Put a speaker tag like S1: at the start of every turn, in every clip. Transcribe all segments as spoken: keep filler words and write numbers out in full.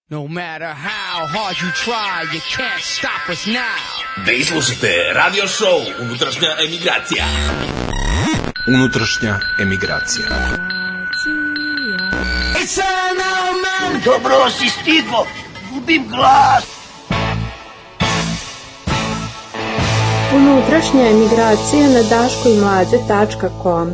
S1: No matter how hard you try, you can't stop us now.
S2: Vi slušate radio show Unutrašnja emigracija.
S3: Unutrašnja emigracija.
S4: It's an old man. Dobro si stigo, gubim glas.
S5: Unutrašnja emigracija na daško i mlađe tačka com.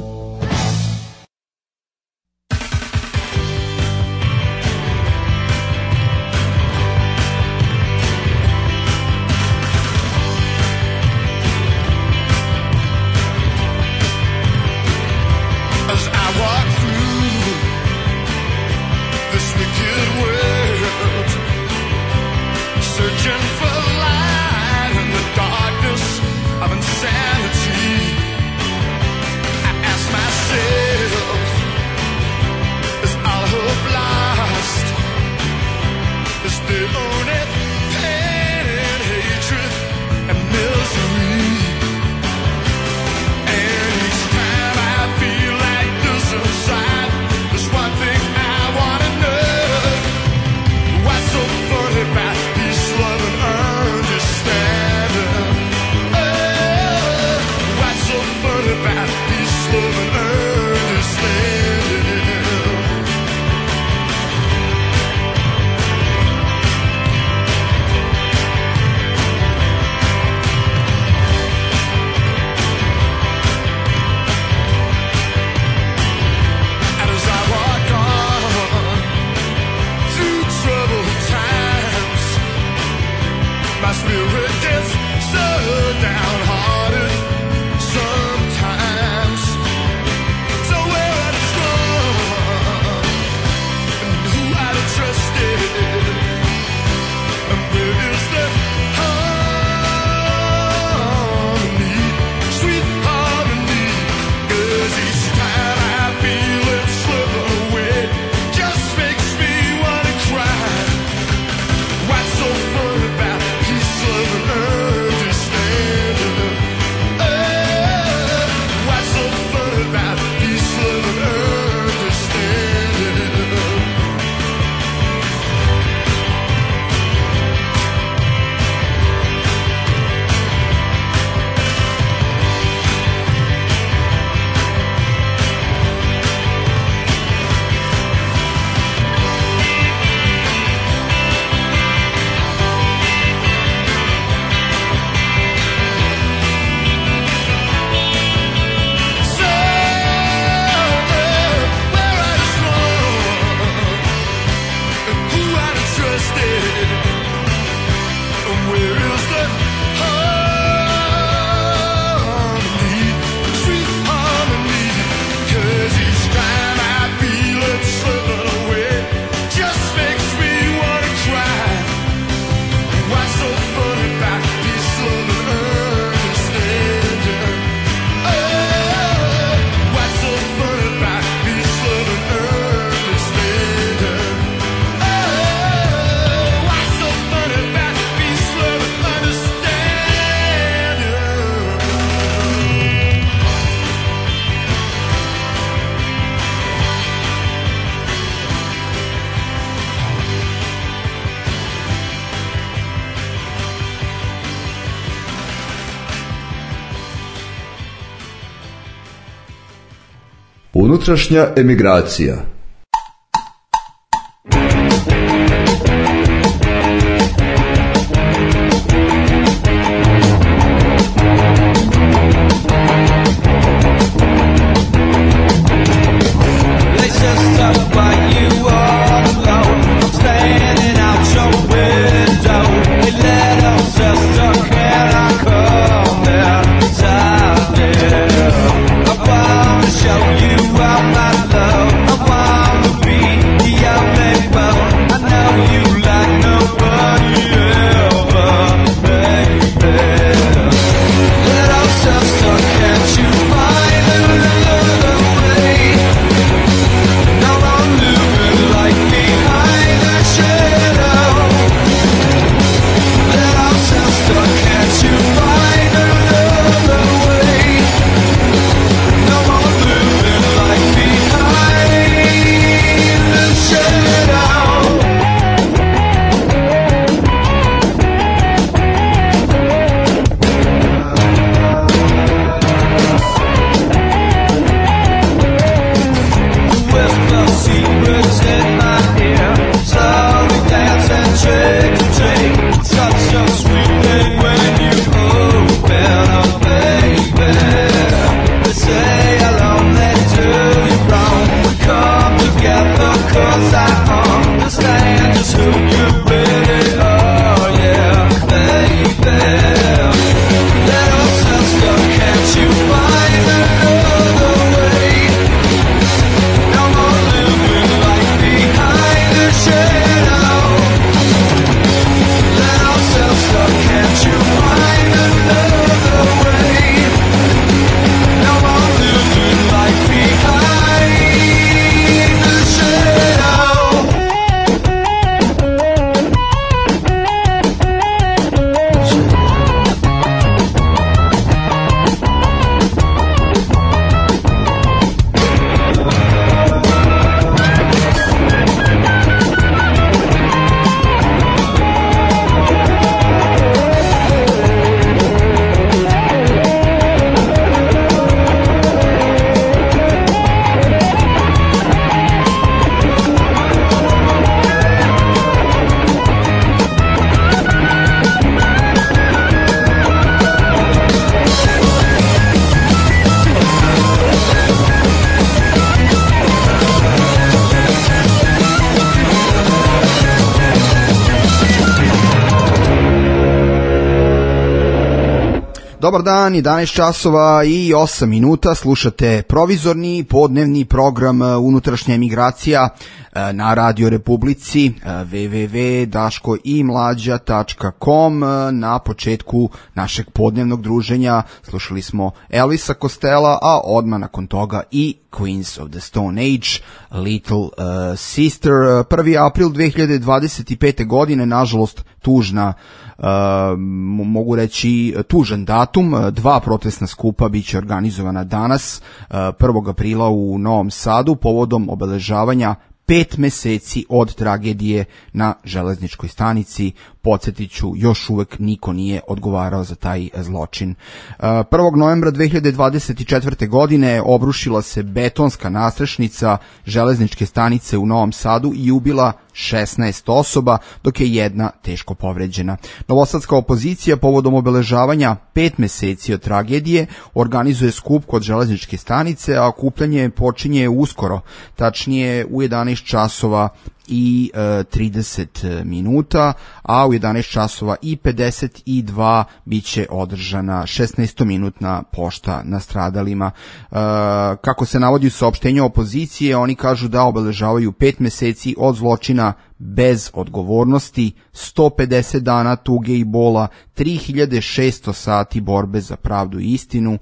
S6: Unutrašnja emigracija.
S7: Show you all my love. I want
S3: Dobar dan, jedanaest časova i osam minuta, slušate provizorni podnevni program Unutrašnja emigracija na Radio Republici w w w tačka daško i mlađa tačka com. Na početku našeg podnevnog druženja slušali smo Elvisa Costello, a odmah nakon toga i Queens of the Stone Age, Little uh, Sister. prvi april dve hiljade dvadeset pete. godine, nažalost tužna, uh, mogu reći tužan datum. Dva protestna skupa biće organizovana danas, uh, prvog aprila u Novom Sadu, povodom obeležavanja pet meseci od tragedije na železničkoj stanici. Podsjetiću, još uvek niko nije odgovarao za taj zločin. prvog novembra dve hiljade dvadeset četvrte. godine obrušila se betonska nastrešnica železničke stanice u Novom Sadu i ubila šesnaest osoba, dok je jedna teško povređena. Novosadska opozicija povodom obeležavanja pet meseci od tragedije organizuje skup kod železničke stanice, a okupljanje počinje uskoro, tačnije u jedanaest časova i e, trideset minuta, a u jedanaest časova i pedeset dva biće održana šesnaestominutna pošta nastradalima. E, kako se navodi u saopštenju opozicije, oni kažu da obeležavaju pet meseci od zločina bez odgovornosti, sto pedeset dana tuge i bola, tri hiljade šesto sati borbe za pravdu i istinu,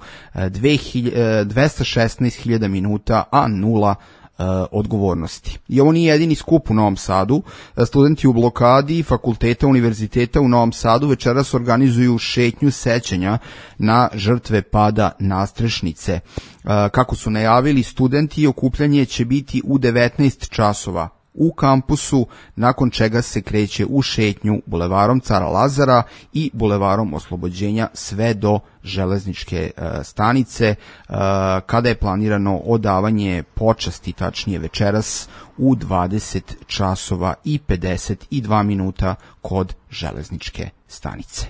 S3: dvesta šesnaest hiljada minuta, a nula Uh, odgovornosti. I ovo nije jedini skup u Novom Sadu. Studenti u blokadi fakulteta univerziteta u Novom Sadu večeras organizuju šetnju sećanja na žrtve pada nastrešnice. Uh, kako su najavili studenti, okupljanje će biti u devetnaest časova u kampusu, nakon čega se kreće u šetnju bulevarom Cara Lazara i bulevarom Oslobođenja sve do železničke uh, stanice, uh, kada je planirano odavanje počasti, tačnije večeras u dvadeset časova i pedeset dva minuta kod železničke stanice.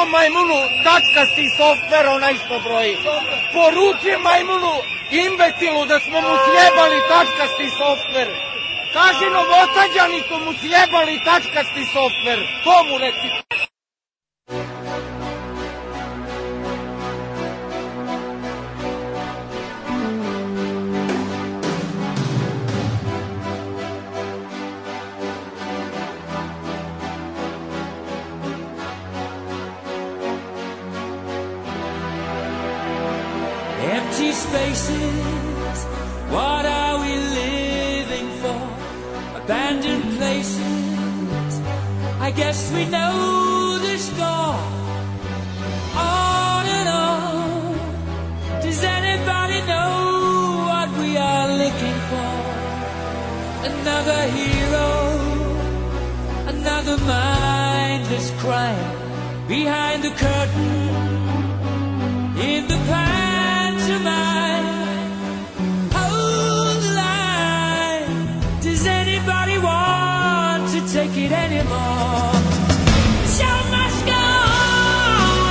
S7: majmunu tačkasti softver onaj što broji. Poruči majmunu imbecilu da smo mu sjebali tačkasti softver. Kaži Novosađani su mu sjebali tačkasti softver. To mu reci.
S8: Empty spaces, what are we living for? Abandoned places, I guess we know the score. On and on, does anybody know what we are looking for? Another hero, another mindless crime. Behind the curtain, in the past. Hold the line. Does anybody want to take it anymore? The show must go on.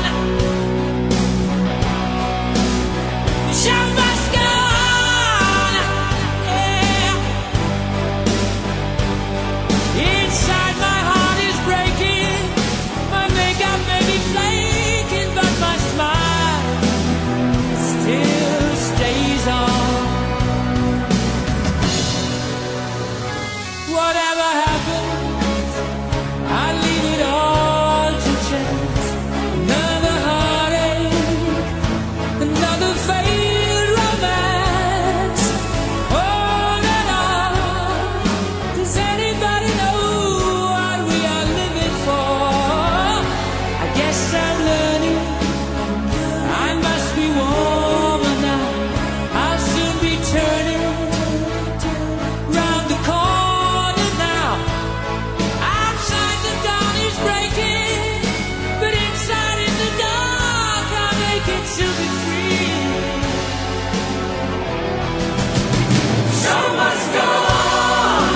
S8: The show must go on. Yeah. Inside my heart is breaking. My makeup may be flaking, but my smile still stays on. Whatever happens, I leave it all to chance. Another heartache, another failed romance. On and on. Does anybody know what we are living for? I guess I'm learning. I must be warmer now. I'll soon be turning round the corner now. Outside the dawn is breaking, but inside in the dark I'm aching to be free. Show must go on.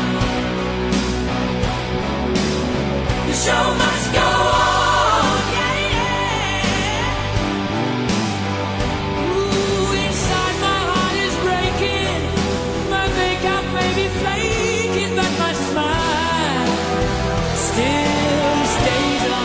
S8: The show must go on. Yeah, yeah. Ooh, inside my heart is breaking. My makeup may be flaking, but my smile still stays on.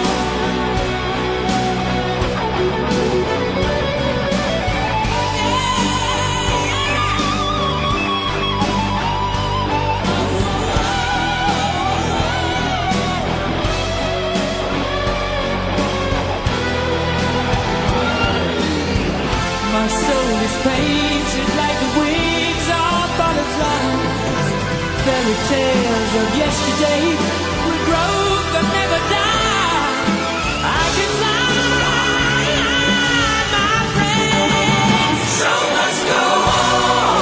S8: My soul is painted like the wings of butterflies. Fairy tales of yesterday will grow but never die. I can fly, my friend. The show must go on.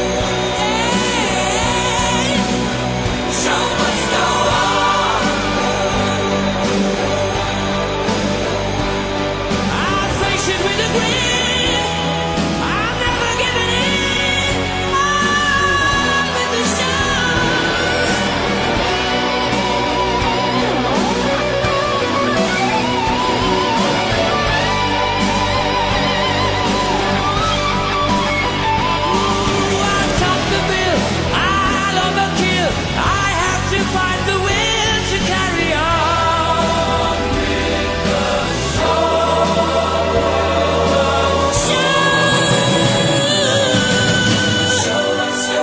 S8: The show must go on. I'll face it with a grin. I'm never giving in. On with the show. Ooh, I'll top the bill. I'll overkill. I have to find the will to carry on with the show. Show must go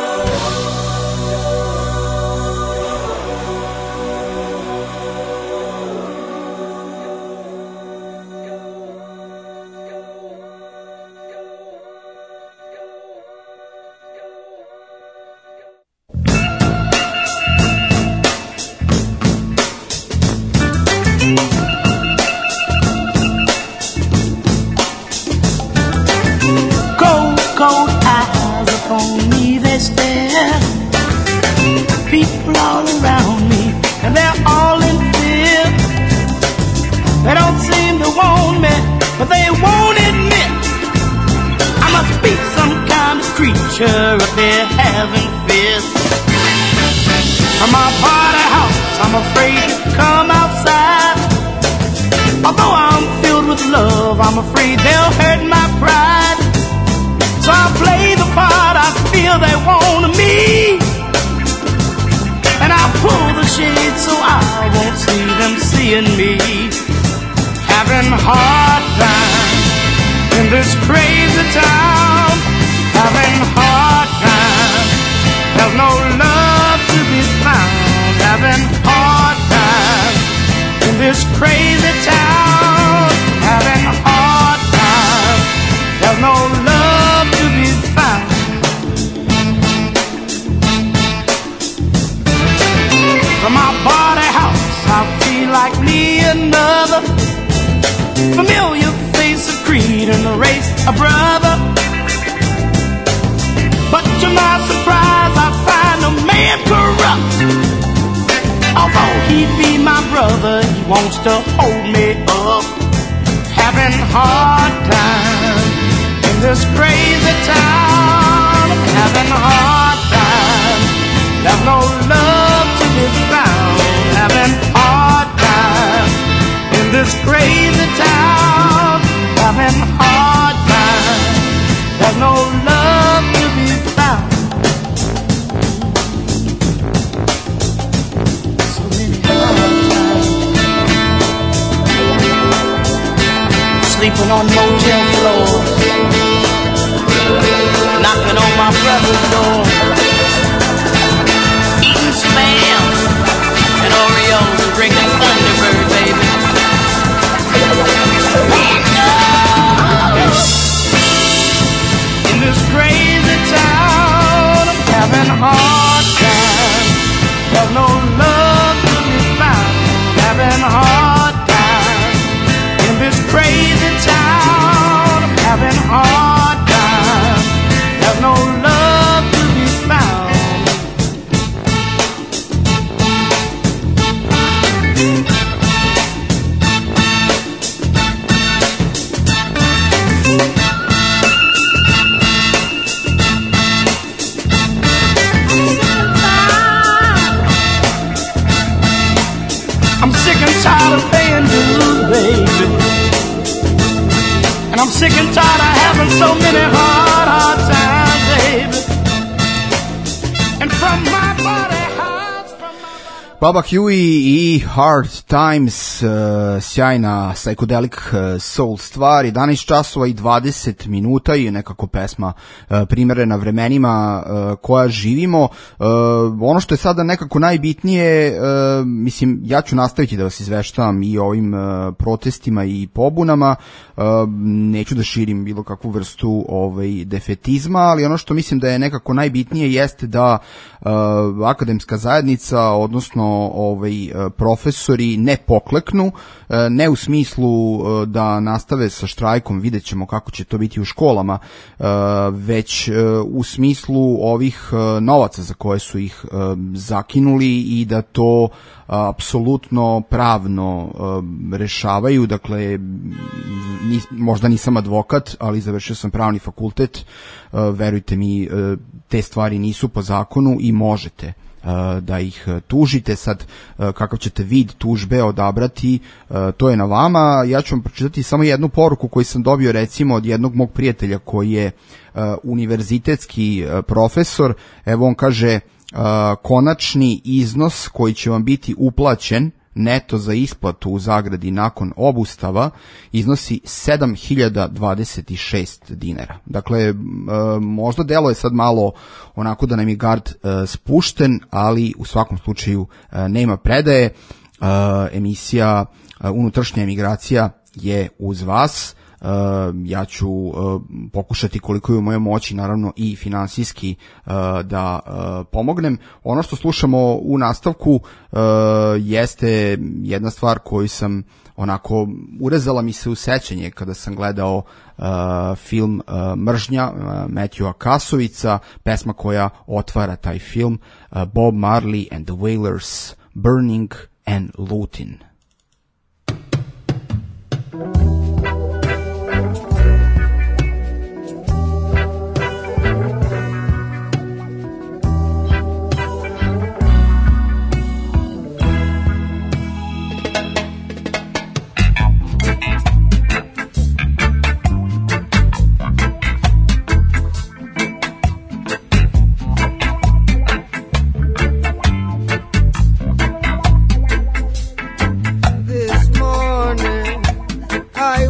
S9: Cold, cold eyes upon me they stare. People all around me, and they're all in fear. They don't seem to want me, but they won't admit I must be some kind of creature if they're having fits. From my party house, I'm afraid to come outside. Although I'm this crazy town, having a hard time. There's no love to be found. From my body house, I feel like me another familiar face of creed and the race a brother. But to my surprise, I find a man corrupt. Although he be my brother, he wants to hold me up. Having hard time in this crazy town. Having hard time. There's no love to be found. Having hard time in this crazy town. Having hard time. There's no love to be found. So many hard times. Sleeping on motel floors, knocking on my brother's door, eating Spam and Oreos and drinking Thunderbird, baby. In this crazy town, I'm having a hard time. There's no love to be found. Having a hard time. In this crazy town, I'm having a hard time. There's no love to be found. I'm sick and tired of paying dues, baby. And I'm sick and tired of having so many hard, hard times, baby. And from my body house, from my...
S3: Baba Huey i Hard Times, uh, sjajna psychedelic uh, soul stvar, jedanaest časova i dvadeset minuta i nekako pesma uh, primerena vremenima uh, koja živimo. Uh, ono što je sada nekako najbitnije, uh, mislim, ja ću nastaviti da vas izveštavam i o ovim uh, protestima i pobunama, uh, neću da širim bilo kakvu vrstu ovaj, defetizma, ali ono što mislim da je nekako najbitnije jeste da uh, akademska zajednica, odnosno ovaj profesori ne pokleknu, ne u smislu da nastave sa štrajkom, vidjet ćemo kako će to biti u školama, već u smislu ovih novaca za koje su ih zakinuli i da to apsolutno pravno rešavaju. Dakle, možda nisam advokat, ali završio sam pravni fakultet, verujte mi, te stvari nisu po zakonu i možete da ih tužite. Sad, kakav ćete vid tužbe odabrati, to je na vama. Ja ću vam pročitati samo jednu poruku koju sam dobio recimo od jednog mog prijatelja koji je univerzitetski profesor. Evo, on kaže, konačni iznos koji će vam biti uplaćen neto za isplatu u zagradi nakon obustava iznosi sedam hiljada dvadeset šest dinara. Dakle, možda delo je sad malo onako da nam je gard spušten, ali u svakom slučaju nema predaje. Emisija Unutrašnja emigracija je uz vas. Uh, ja ću uh, pokušati koliko je u mojoj moći, naravno i finansijski, uh, da uh, pomognem. Ono što slušamo u nastavku uh, jeste jedna stvar koju sam onako, urezala mi se u sećanje kada sam gledao uh, film uh, Mržnja uh, Matthewa Kasovica, pesma koja otvara taj film, uh, Bob Marley and the Wailers, Burning and Looting.
S10: I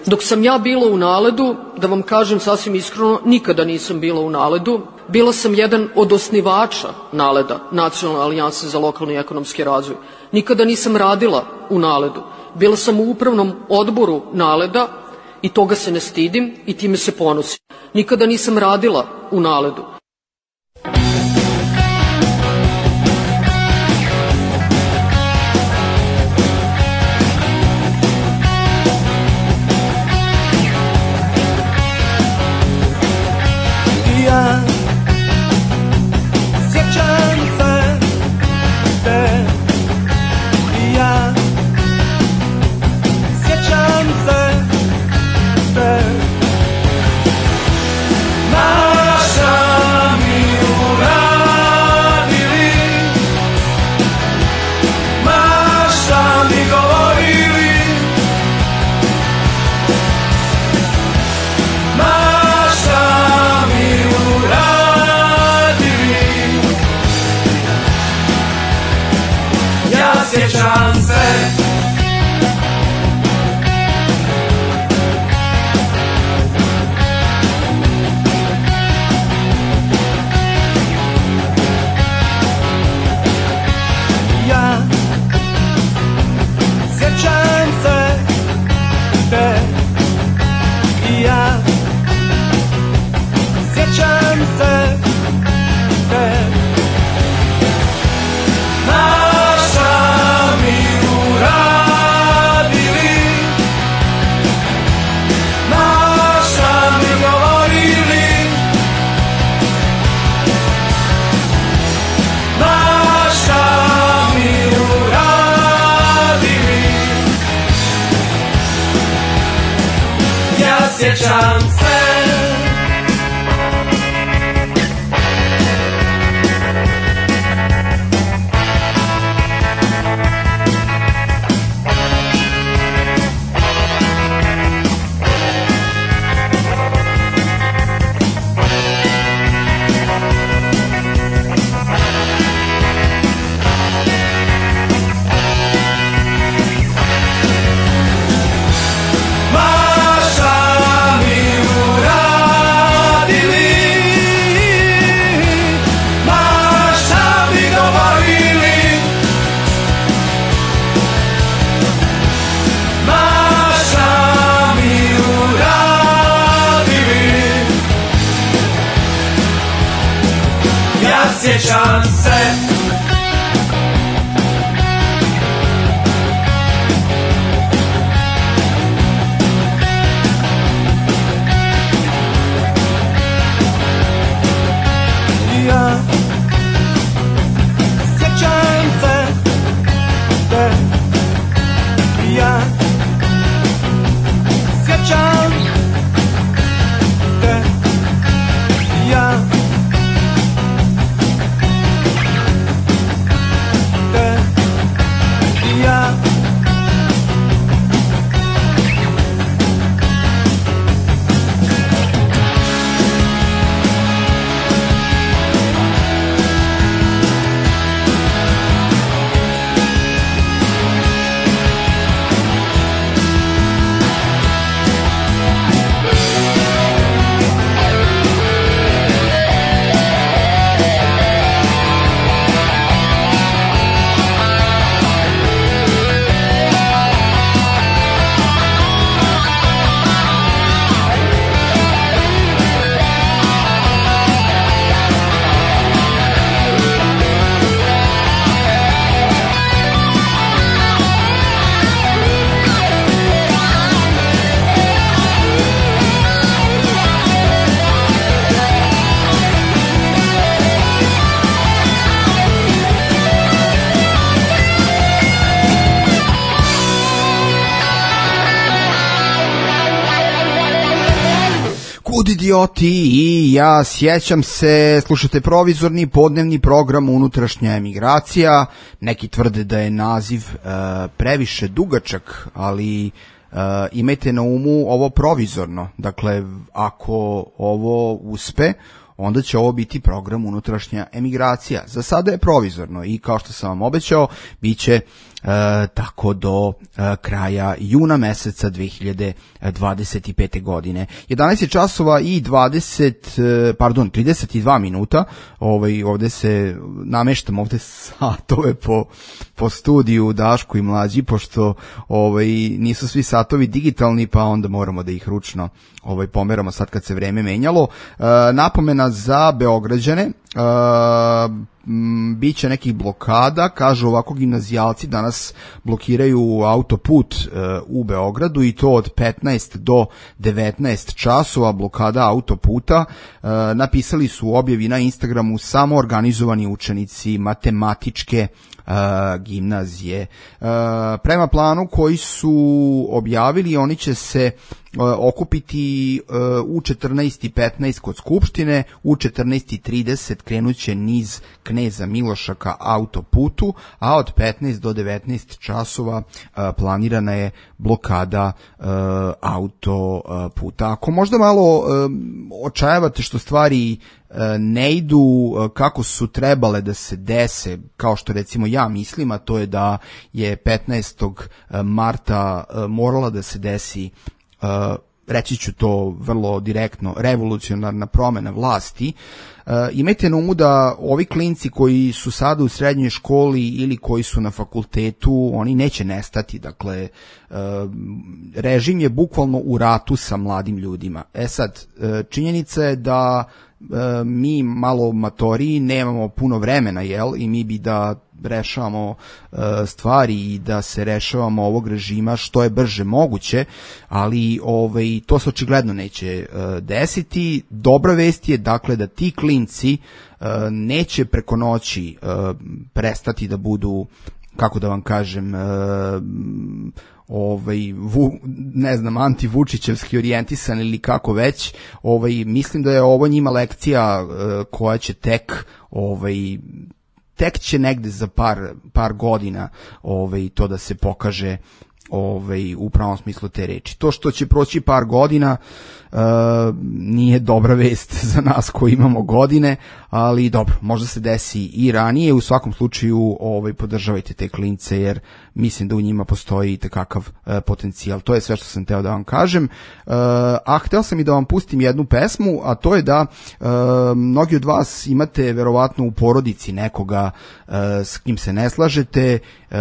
S10: Dok sam ja bila u Naledu, da vam kažem sasvim iskreno, nikada nisam bila u Naledu. Bila sam jedan od osnivača Naleda, Nacionalne alijanse za lokalni i ekonomski razvoj. Nikada nisam radila u Naledu. Bila sam u upravnom odboru Naleda i toga se ne stidim i time se ponosim. Nikada nisam radila u Naledu.
S9: Ja sjećam se te, ja sjećam se te, naša mi uradili, maša mi govorili, maša mi uradili, ja sjećam se. Ja sjećam se te, ja sjećam se te, naša mi uradili, naša mi govorili, naša mi uradili, ja sjećam se. Maša mi uradili, maša mi govorili, maša mi uradili, ja sjećam se. Ja sjećam se te, ja sjećam te, ja te, ja
S3: Kud idioti i ja sjećam se, slušate provizorni podnevni program Unutrašnja emigracija. Neki tvrde da je naziv uh, previše dugačak, ali uh, imajte na umu ovo provizorno. Dakle, ako ovo uspe, onda će ovo biti program Unutrašnja emigracija. Za sada je provizorno i kao što sam vam obećao, bit će tako do kraja juna meseca dve hiljade dvadeset pete. godine. jedanaest je časova i dvadeset, pardon, trideset dva minuta. Ovaj, ovde se nameštam ovde satove po, po studiju Daško i Mlađi, pošto ovaj, nisu svi satovi digitalni, pa onda moramo da ih ručno ovaj, pomeramo sad kad se vreme menjalo. E, napomena za Beograđane, e, biće nekih blokada, kažu ovako, gimnazijalci danas blokiraju autoput e, u Beogradu i to od petnaest do devetnaest časova, blokada autoputa. E, napisali su u objavi na Instagramu samo organizovani učenici matematičke Uh, gimnazije. Uh, prema planu koji su objavili, oni će se uh, okupiti uh, u četrnaest i petnaest kod Skupštine, u četrnaest i trideset krenuće niz Kneza Miloša ka autoputu, a od petnaest do devetnaest časova uh, planirana je blokada uh, autoputa. Ako možda malo uh, očajavate što stvari ne idu kako su trebale da se dese, kao što recimo ja mislim, a to je da je petnaestog marta morala da se desi, reći ću to vrlo direktno, revolucionarna promena vlasti. Imajte na umu da ovi klinci koji su sada u srednjoj školi ili koji su na fakultetu, oni neće nestati. Dakle, režim je bukvalno u ratu sa mladim ljudima. E sad, činjenica je da mi malo matori nemamo puno vremena, jel, i mi bi da rešavamo uh, stvari i da se rešavamo ovog režima što je brže moguće, ali ovaj, to se očigledno neće uh, desiti. Dobra vest je dakle da ti klinci uh, neće preko noći uh, prestati da budu, kako da vam kažem, uh, ovaj vu, ne znam, anti-vučićevski orijentisan ili kako već. Ovaj mislim da je ovo njima lekcija uh, koja će tek ovaj tek će negde za par par godina ovaj to da se pokaže ovaj u pravom smislu te reči. To što će proći par godina uh, nije dobra vest za nas koji imamo godine, ali dobro, možda se desi i ranije. U svakom slučaju ovaj podržavajte te klince, jer mislim da u njima postoji itekakav uh, potencijal. To je sve što sam teo da vam kažem. Uh, a hteo sam i da vam pustim jednu pesmu, a to je da uh, mnogi od vas imate verovatno u porodici nekoga uh, s kim se ne slažete. Uh,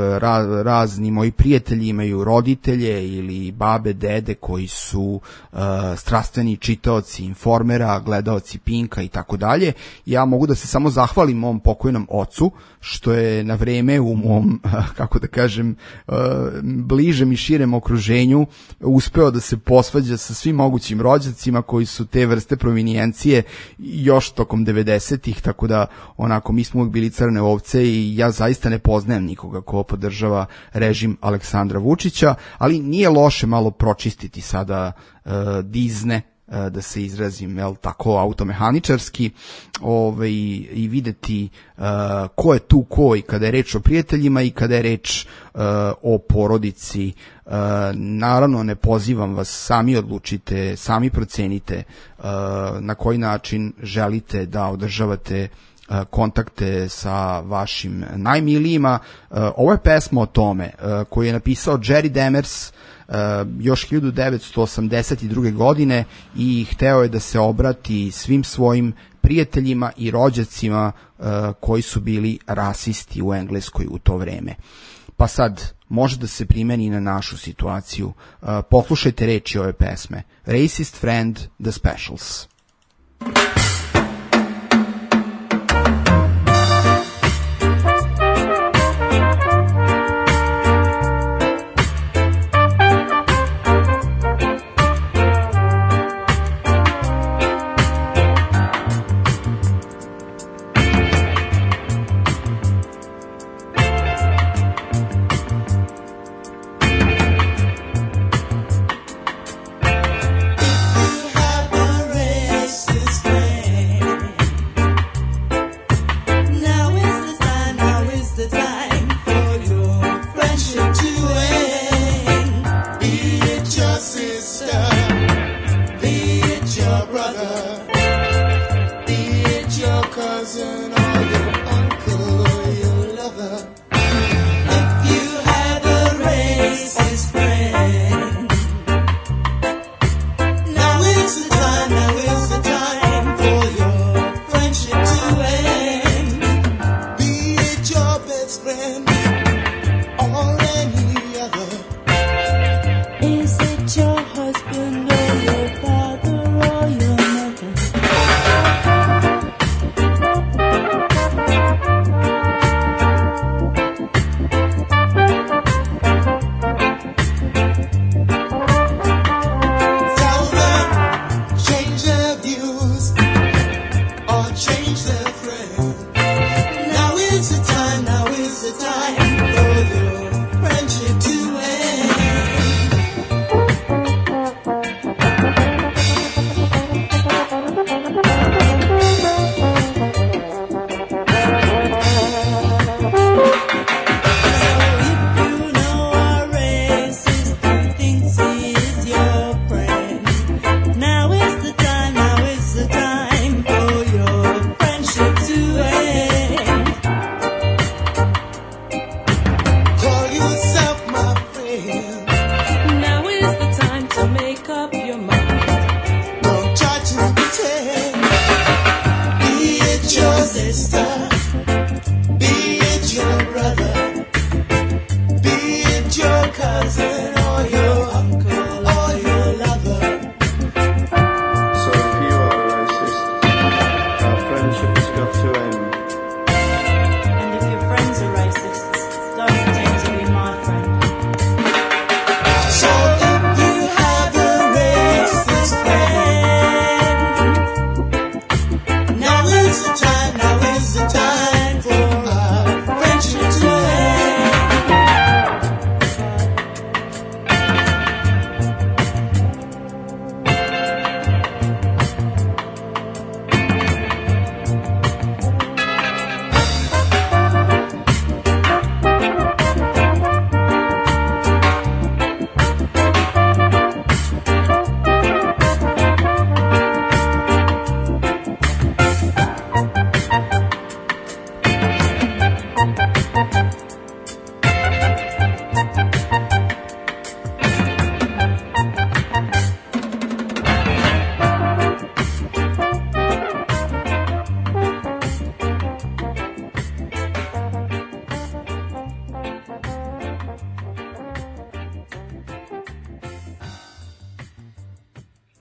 S3: ra, razni moji prijatelji imaju roditelje ili babe, dede koji su uh, strastveni čitaoci Informera, gledaoci Pinka i tako dalje. Ja mogu da se samo zahvalim mom pokojnom ocu što je na vreme u mom, kako da kažem, bližem i širem okruženju uspeo da se posvađa sa svim mogućim rođacima koji su te vrste provinijencije još tokom devedesetih, tako da onako mi smo uvijek bili crne ovce i ja zaista ne poznajem nikoga ko podržava režim Aleksandra Vučića, ali nije loše malo pročistiti sada uh, dizne, da se izrazim, jel, tako automehaničarski, ovaj, i videti uh, ko je tu ko i kada je reč o prijateljima i kada je reč uh, o porodici. Uh, naravno, ne pozivam vas, sami odlučite, sami procenite uh, na koji način želite da održavate uh, kontakte sa vašim najmilijima. Uh, ovo je pesma o tome uh, koju je napisao Jerry Demers Uh, još hiljadu devetsto osamdeset druge. godine i hteo je da se obrati svim svojim prijateljima i rođacima uh, koji su bili rasisti u Engleskoj u to vreme. Pa sad može da se primeni na našu situaciju. Uh, poslušajte reči ove pesme. Racist Friend, The Specials.
S11: cousin or your uncle or your lover. If you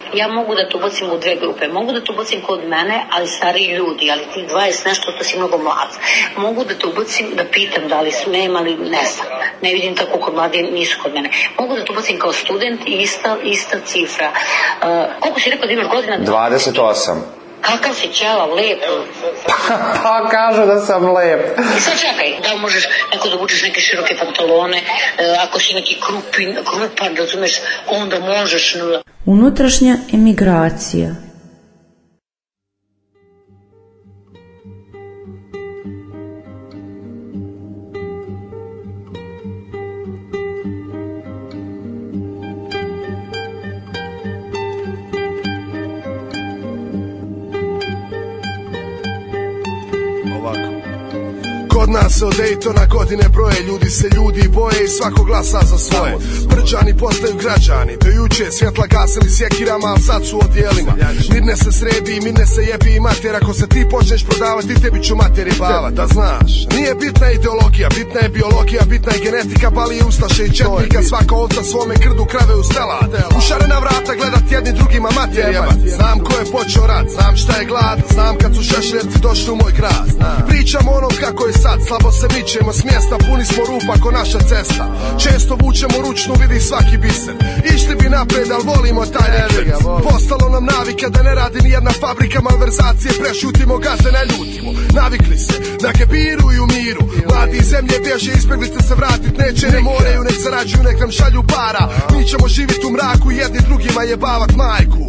S11: Ja mogu da to ubacim u dve grupe. Mogu da to ubacim kod mene, ali stariji ljudi, ali ti dvadeset nešto, to si mnogo mlad. Mogu da to ubacim, da pitam da li smem, ali ne znam. Ne vidim tako kod mladi, nisu kod mene. Mogu da to ubacim kao student i ista, ista cifra. Uh, koliko si rekao da imaš godina?
S12: dvadeset osam.
S11: Kakav si ćelav, lep?
S12: Pa, pa kažu da sam lep.
S11: I sad čekaj, da li možeš neko da obučeš neke široke pantalone, uh, ako si neki krupin, krupan, razumeš, onda možeš...
S13: Unutrašnja emigracija.
S14: Kod nas se od Daytona godine broje, ljudi se ljudi boje i svako glasa za svoje. Brđani postaju građani, do juče svjetla gasili sjekirama, ali sad su odjelima. Mirne se sredi, mirne se jebi i mater, ako se ti počneš prodavati, tebi ću mater jebavat. Da znaš, nije bitna ideologija, bitna je biologija, bitna je genetika, bali i ustaše i četnika, svaka ovca svome krdu krave u stela. U šarena vrata gledat jedni drugima mater jebat. Znam ko je počeo rat, znam šta je glad, znam kad su šešljevci došli u moj grad. Pričamo onom kako je sad, slabo se mičemo s mjesta, puni smo rupa ko naša cesta. Često vučemo ručnu, vidi svaki biser. Išli bi napred, al volimo taj refleks. Postalo nam navike da ne radi ni jedna fabrika, malverzacije prešutimo, gazde ne ljutimo. Navikli se na kebiru i u miru. Mladi iz zemlje bježe, izbjeglice se vratit neće, ne moraju, nek zarađuju, nek nam šalju para. Mi ćemo živit u mraku i jedni drugima jebavat majku.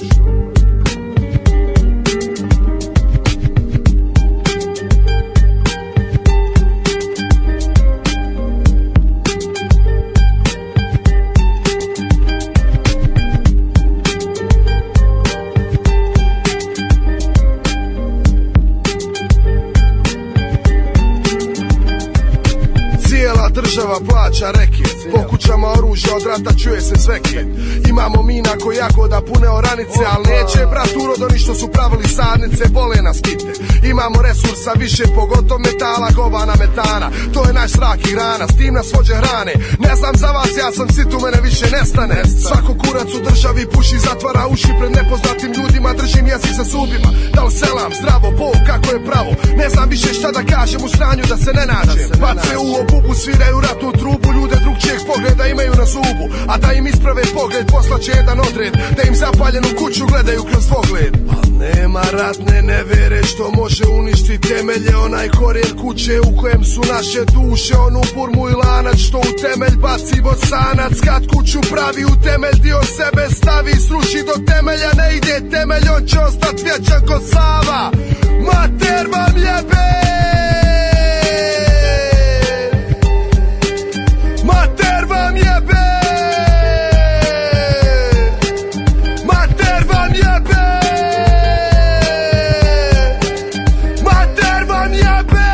S14: Država plaća reket, po kućama oružja od rata čuje se zveket. Imamo mina ko jagoda pune oranice, al neće brat urodo ni što su pravili sadnice, bole nas kite. Imamo resursa više, pogotovo metala, govana, metana. To je naš zrak i hrana, s tim nas vođe hrane. Ne znam za vas, ja sam sit, u mene više nestane. Svako kurac u državi puši, zatvara uši pred nepoznatim ljudima, držim jezik sa zubima. Da li selam, zdravo, Bog, kako je pravo. Ne znam više šta da kažem u stanju da se ne nađem. Bace u obubu, sviraju ratnu trubu, ljude drugčijeg pogleda imaju na zubu. A da im isprave pogled, poslaće jedan odred, da im zapaljenu kuću gledaju kroz pogled. Al nema ratne nevere što može uništiti temelje, onaj korijen kuće u kojem su naše duše, onu burmu i lanac što u temelj baci bosanac. Kad kuću pravi u temelj, dio sebe stavi, sruši do temelja, ne ide temelj, on će ostat vječan ko Sava. Mater vam jebe! Mater vam jebe! Mater vam jebe! Mater vam jebe!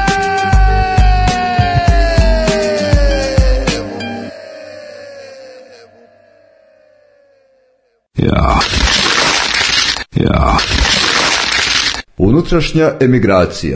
S6: Ja. Ja. Unutrašnja emigracija.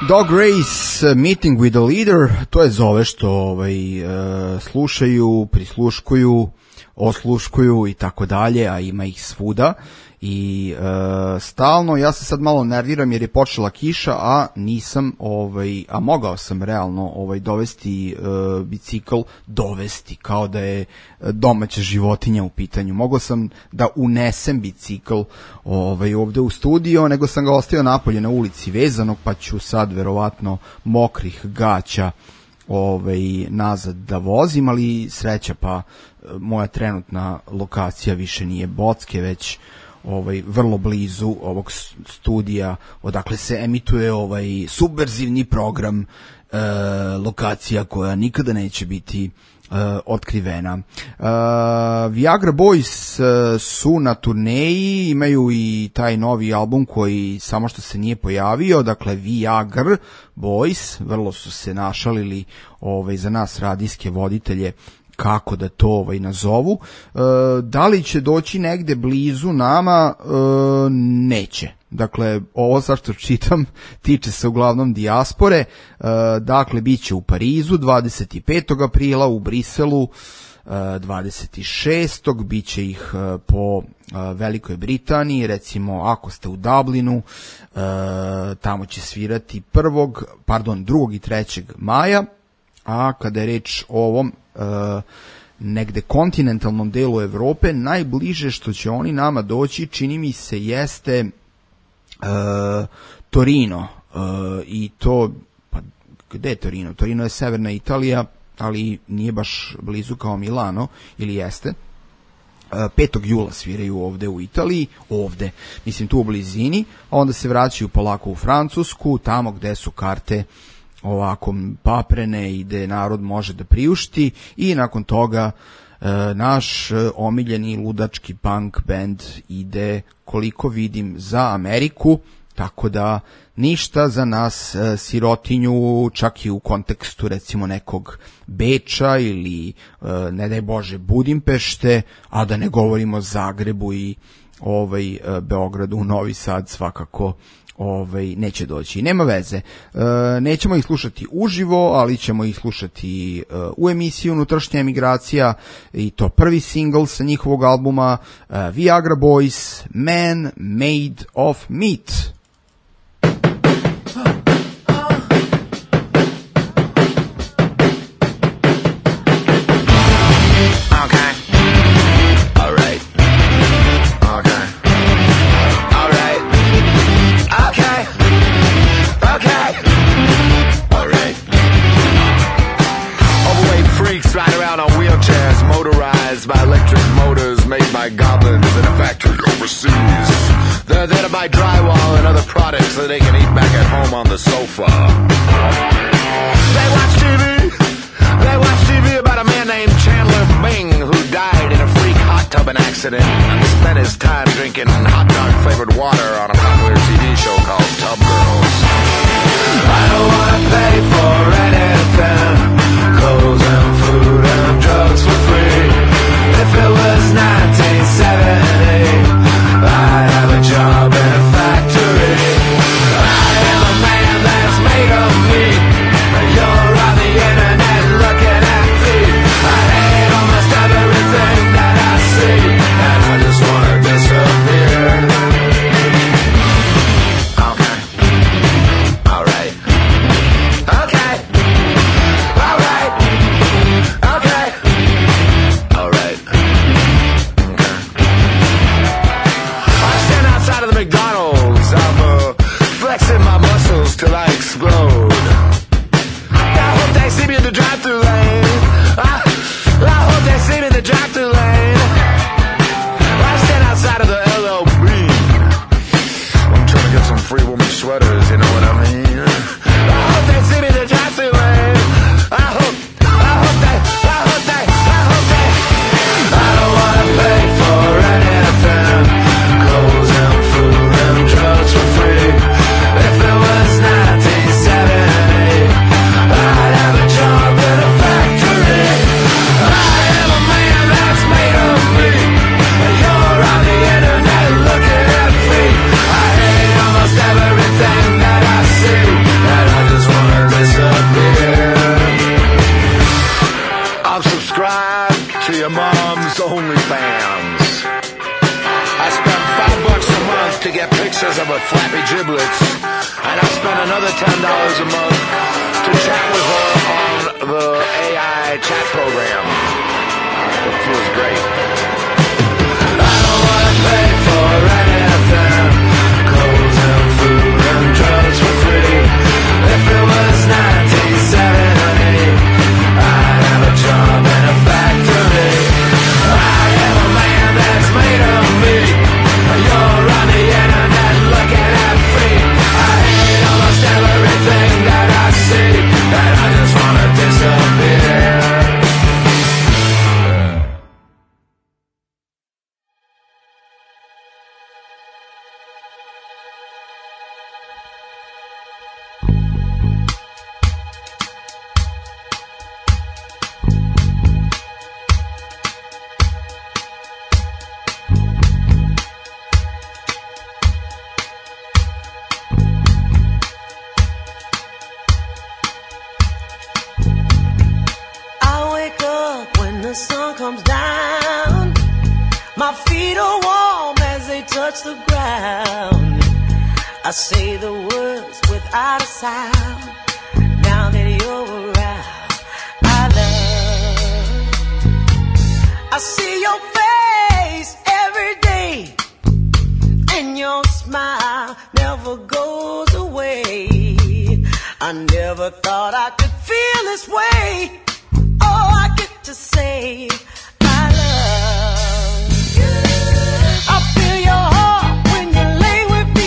S3: Dog Race, Meeting with the Leader, to je zove što ovaj, uh, slušaju, prisluškuju, osluškuju i tako dalje, a ima ih svuda i uh, stalno. Ja se sad malo nerviram jer je počela kiša, a nisam ovaj, a mogao sam realno ovaj dovesti uh, bicikl, dovesti kao da je domaća životinja u pitanju. Mogao sam da unesem bicikl ovaj ovde u studio, nego sam ga ostavio napolje na ulici vezanog, pa ću sad verovatno mokrih gaća ovaj nazad da vozim, ali sreća, pa moja trenutna lokacija više nije Bocke, već ovaj vrlo blizu ovog studija odakle se emituje ovaj subverzivni program, e, lokacija koja nikada neće biti e, otkrivena. E, Viagra Boys e, su na turneji, imaju i taj novi album koji samo što se nije pojavio, dakle Viagra Boys, vrlo su se našalili ovaj za nas radijske voditelje kako da to ovaj nazovu. E, da li će doći negde blizu nama? E, neće. Dakle, ovo sa što čitam tiče se uglavnom dijaspore. E, dakle, bit će u Parizu dvadeset petog aprila, u Briselu e, dvadeset šestog bit će ih e, po e, Velikoj Britaniji, recimo ako ste u Dublinu, e, tamo će svirati prvog, pardon, drugog i trećeg maja, a kada je reč o ovom Uh, negde kontinentalnom delu Evrope, najbliže što će oni nama doći, čini mi se, jeste uh, Torino, uh, i to, pa gde je Torino? Torino je severna Italija, ali nije baš blizu kao Milano, ili jeste? Uh, petog jula sviraju ovde u Italiji, ovde, mislim tu u blizini, a onda se vraćaju polako u Francusku, tamo gde su karte ovako paprene i gde narod može da priušti, i nakon toga e, naš omiljeni ludački punk band ide, koliko vidim, za Ameriku, tako da ništa za nas e, sirotinju, čak i u kontekstu recimo nekog Beča ili e, ne daj Bože Budimpešte, a da ne govorimo o Zagrebu i ovaj e, Beogradu, Novi Sad svakako ovaj neće doći. Nema veze. E, nećemo ih slušati uživo, ali ćemo ih slušati e, u emisiji Unutrašnja emigracija, i to prvi singl sa njihovog albuma e, Viagra Boys, Man Made of Meat.
S15: By electric motors made by goblins in a factory overseas. They're there to buy drywall and other products that they can eat back at home on the sofa. They watch T V. They watch T V about a man named Chandler Bing who died in a freak hot tubbing accident and spent his time drinking hot dog flavored water on a popular T V show called Tub Girls. I don't wanna pay for anything, clothes and food and drugs for free. If it was nineteen seventy, I'd have a job in a factory. I am a man that's made of meat. You're on the internet looking at me. I hate almost everything that I see, and I just wanna disappear. Okay. Alright. Okay. Alright. Okay. Alright. McDonald's, I'm uh, flexing my muscles till I explode. I hope they see me in the drive-thru lane. I, I hope they see me in the drive-thru lane. I stand outside of the L L Bean. I'm trying to get some free woman sweaters, you know what I mean? I hope they see me in the drive-thru lane. I hope, I hope they, I hope they, I hope they. I don't wanna pay for anything, clothes and food and drugs for free. If it was nineteen seventy, I'd have a job in a factory. I am a man that's made of meat. You're on the internet looking at me. I hate almost everything that I see, and I covered with flappy giblets, and I spent another ten dollars a month to chat with her on the A I chat program. It feels great. I don't wanna pay for anything, clothes and food and drugs for free. If it was nineteen seventy, I'd have a job in a factory. I am a man that's made of me. You're on the internet looking at me. I hate almost everything that I see, and I just wanna disappear.
S9: I say the words without a sound. Now that you're around, I love. I see your face every day, and your smile never goes away. I never thought I could feel this way. Oh, I get to say I love you. I feel your heart when you lay with me.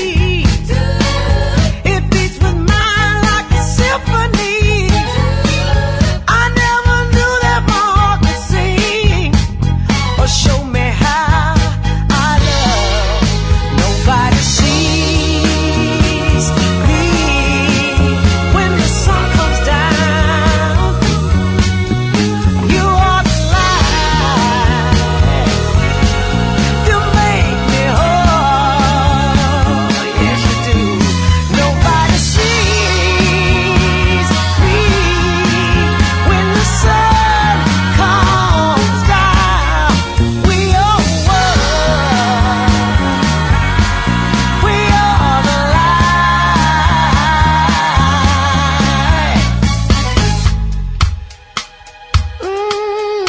S9: It beats with mine like a symphony. I never knew that my heart could sing or show me how I love. Nobody sees me when the sun comes down. You are the light. You make me whole. Yes, you do. Nobody sees me when the sun comes down. We are one. We are the light. Mm.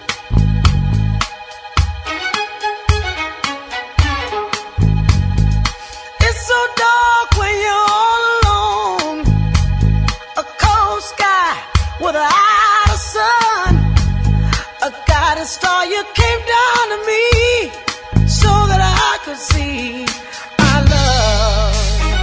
S9: It's so dark when you're all alone. A cold sky without a sun. A guiding star, you came down to me so that I could see our love.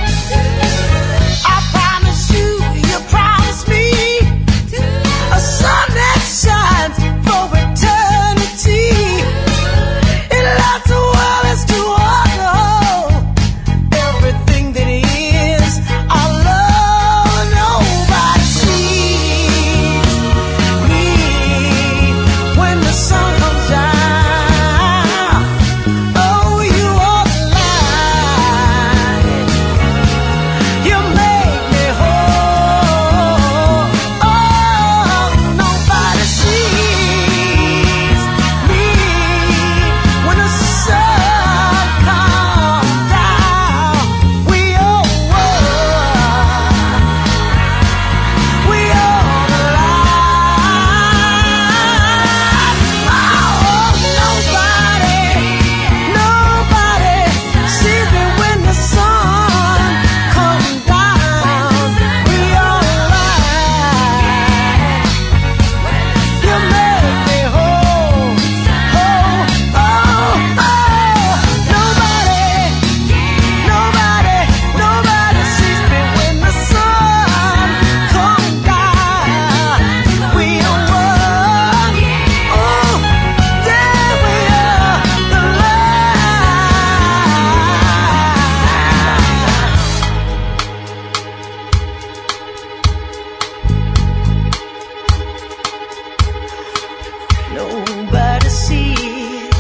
S9: I promise you, you promise me a sun that shines for eternity. It lights the world as to all everything that is our love. Nobody sees me when the sun comes down. Oh, you are the light. You make me whole. Oh, nobody sees me when the sun comes down. We are one. We are the light. Oh, nobody, nobody sees me when the sun comes down. We are the light. You make me whole. Oh, oh, oh. Nobody, nobody, nobody sees me when the sun comes down. We are one. Oh, yeah, we are the light. Nobody sees.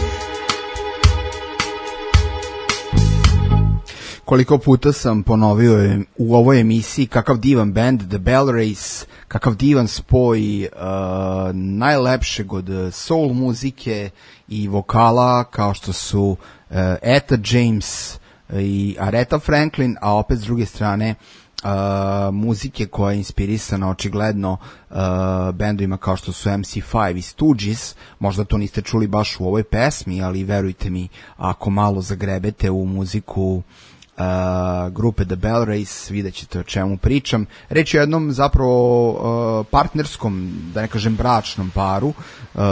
S3: Koliko puta sam ponovio je u ovoj emisiji kakav divan band The Bell Race, kakav divan spoj uh, najlepšeg od soul muzike i vokala kao što su uh, Etta James, i Aretha Franklin, a opet s druge strane Uh, muzike koja je inspirisana očigledno uh, bendovima kao što su M C five i Stooges. Možda to niste čuli baš u ovoj pesmi, ali verujte mi, ako malo zagrebete u muziku uh, grupe The Bell Race, vidjet ćete o čemu pričam. Reč je o jednom zapravo uh, partnerskom, da ne kažem bračnom paru, uh,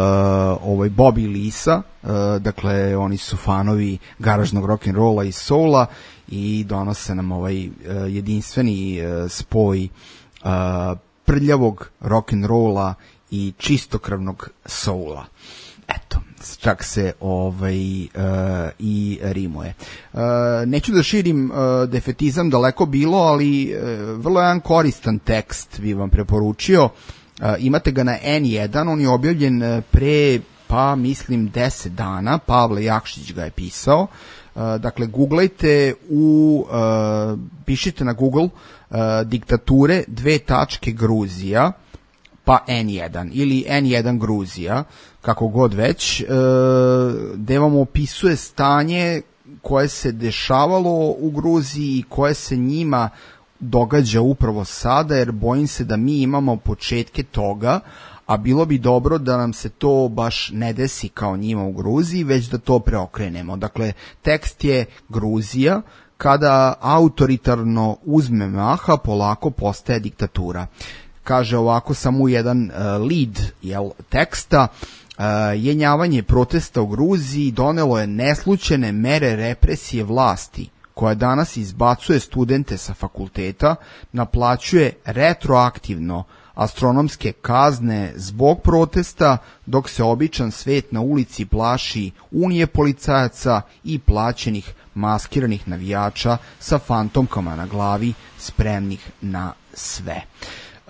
S3: ovaj Bobby i Lisa, uh, dakle oni su fanovi garažnog rock'n'rolla i soula i donose nam ovaj uh, jedinstveni uh, spoj uh, prljavog rock'n'rolla i čistokrvnog soula. Eto, čak se ovaj uh, i rimuje. Uh, neću da širim uh, defetizam, daleko bilo, ali uh, vrlo jedan koristan tekst bi vam preporučio. Uh, imate ga na en jedan, on je objavljen uh, pre, pa mislim, deset dana. Pavle Jakšić ga je pisao. Uh, dakle, googlajte u, uh, pišite na Google uh, diktature dve tačke Gruzija, pa en jedan ili en jedan Gruzija, kako god već, uh, gde vam opisuje stanje koje se dešavalo u Gruziji i koje se njima događa upravo sada, jer bojim se da mi imamo početke toga, a bilo bi dobro da nam se to baš ne desi kao njima u Gruziji, već da to preokrenemo. Dakle, tekst je Gruzija, kada autoritarno uzme maha, polako postaje diktatura. Kaže ovako samo jedan uh, lead jel, teksta, uh, jenjavanje protesta u Gruziji donelo je neslućene mere represije vlasti, koja danas izbacuje studente sa fakulteta, naplaćuje retroaktivno astronomske kazne zbog protesta, dok se običan svet na ulici plaši unije policajaca i plaćenih maskiranih navijača sa fantomkama na glavi, spremnih na sve. E,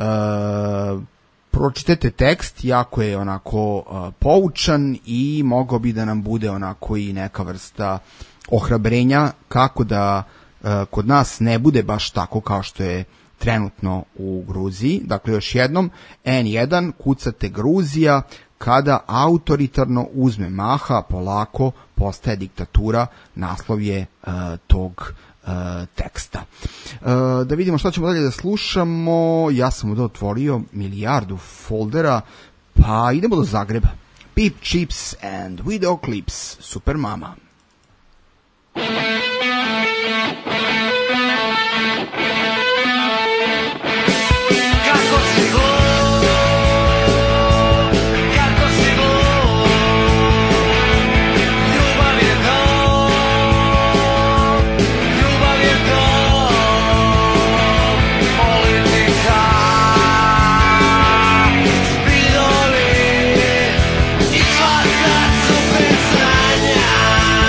S3: pročitajte tekst, jako je onako e, poučan i mogao bi da nam bude onako i neka vrsta ohrabrenja kako da e, kod nas ne bude baš tako kao što je trenutno u Gruziji. Dakle, još jednom, en jedan, kucate Gruzija, kada autoritarno uzme maha, polako postaje diktatura, naslov je uh, tog uh, teksta. Uh, da vidimo šta ćemo dalje da slušamo. Ja sam ovdje otvorio milijardu foldera, pa idemo do Zagreba. Peep Chips and Video Clips, Super Mama.
S8: It's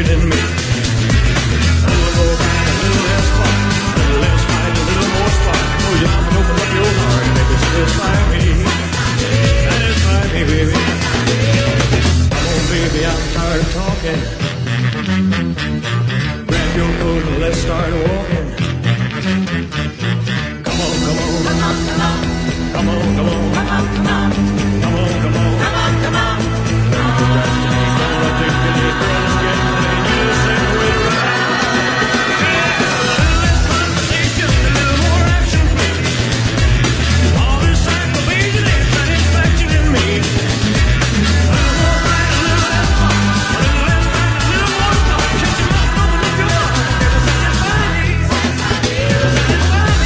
S16: satisfaction in me. A little more back, a little less fun, a little less fight, a little more spark. Oh, you mama, open up your heart, baby, satisfy me. Satisfy me, baby. Come on, baby, I'm tired of talking. Grab your coat and let's start walking. Come on, come on, come on, come on, come on, come on, come on, come on, come on, come on, come on, come on. Don't you rest to me, gonna take the little girl and get money, you say we're right. Yeah, a little less conversation, a little more action, please. All this aggravation and satisfaction in me. A little more fight, a little less fun, a little less fight, a little more talk. Shut your mouth, open up your heart, never satisfy me, satisfy me, satisfy me.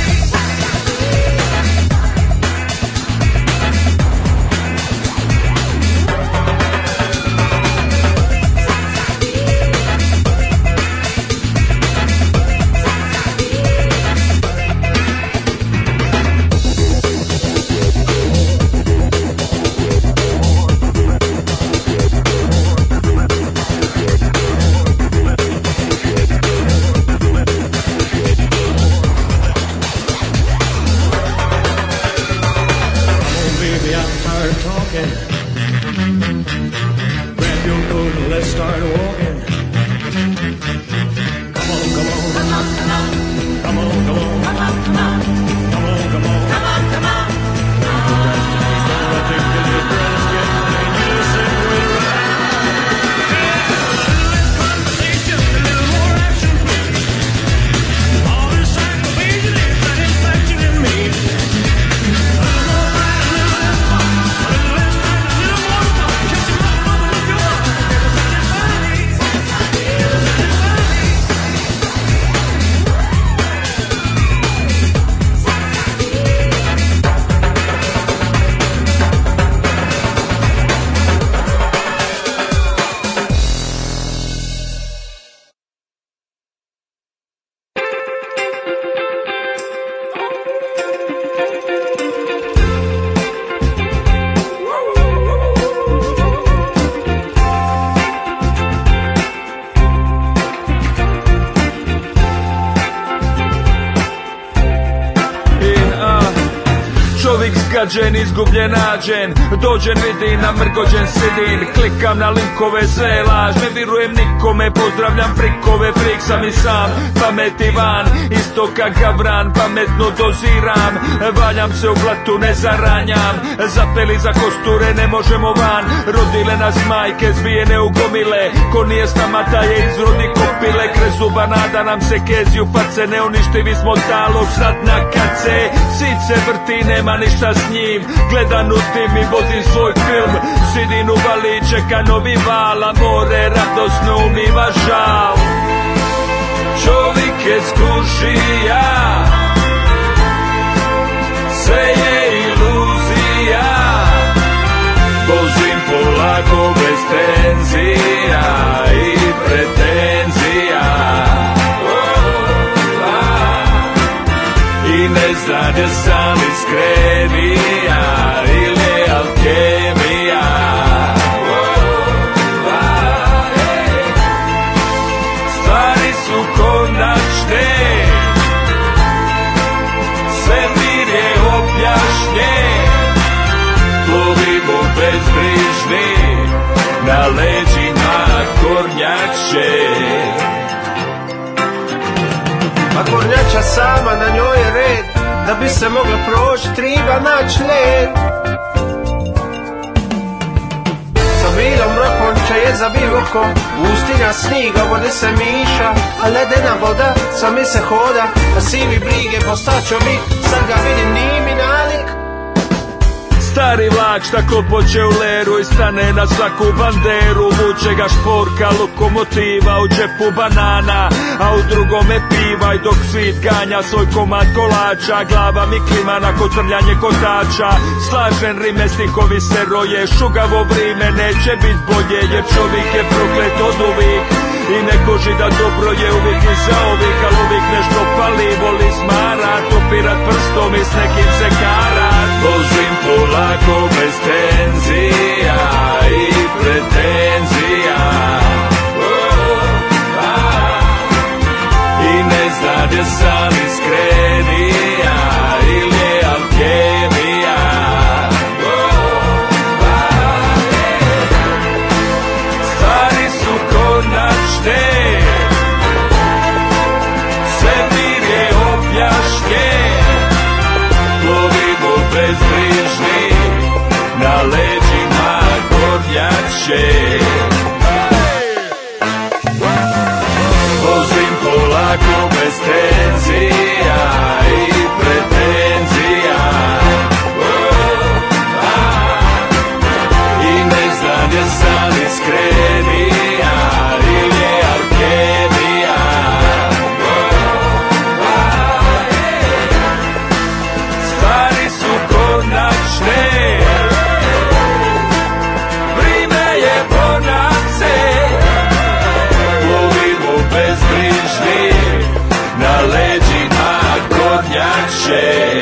S17: Izgađen, izgubljen, nađen, dođen, vidim, namrgođen, sidim, klikam na linkove, sve laž, ne virujem nikome, pozdravljam prikove, frik sam i sam, pameti van, isto kak gavran, pametno doziram, valjam se u blatu, ne zaranjam, zapeli za kosture, ne možemo van, rodile nas majke, zbijene u gomile, ko nije stamata je izrodi kopile, krez zuba nada nam se keziju face, neuništivi smo talog, sad na kace, sit se vrti, nema ništa s njim, gledam u tim i vozim svoj film, sidim u vali, čeka novi val, a more radosno umiva žal. Čovjek je skušija, sve je iluzija, vozim polako bez tenzija i pretenzija. I ne zna da sam iskrenija ili alkemija. Stvari su konačne, svemir je objašnjen, plovimo bezbrižni, na leđima kornjače.
S18: A kornjača sama, na njoj je red, da bi se mogla proći, treba naći led. Sa bilom rokonča je za bilokom, pustinja sniga, vode se miša, a ledena voda sami se hoda, a sivi brige postaćo mi, sad ga vidim nimi nalik.
S17: Stari vlak šta klopoće u leru i stane na svaku banderu, vuče ga šporka lokomotiva, u džepu banana, a u drugome piva, i dok svit ganja svoj komad kolača, glava mi klima nakon trljanje kotača, slažen rime, stikovi se roje, šugavo vrime, neće bit bolje, jer čovjek je proklet od uvijek, i neko žida dobro je uvijek i za uvijek, al uvijek nešto pali, voli smarat, opirat prstom i s nekim se karat. Vozim polako bez tenzija i pretenzija. Oh, gdje sam iskrenija ili je alkemija. Stvari su konačne, svemir je objašnjen, plovimo bezbrižni na leđima kornjače. Vozim polako bez tenzija i pretenzija, i ne znam gdje sam iskrenija ili je alkemija. Stvari su konačne, vrime je bonace, plovimo bezbrižni na leđima kornjače.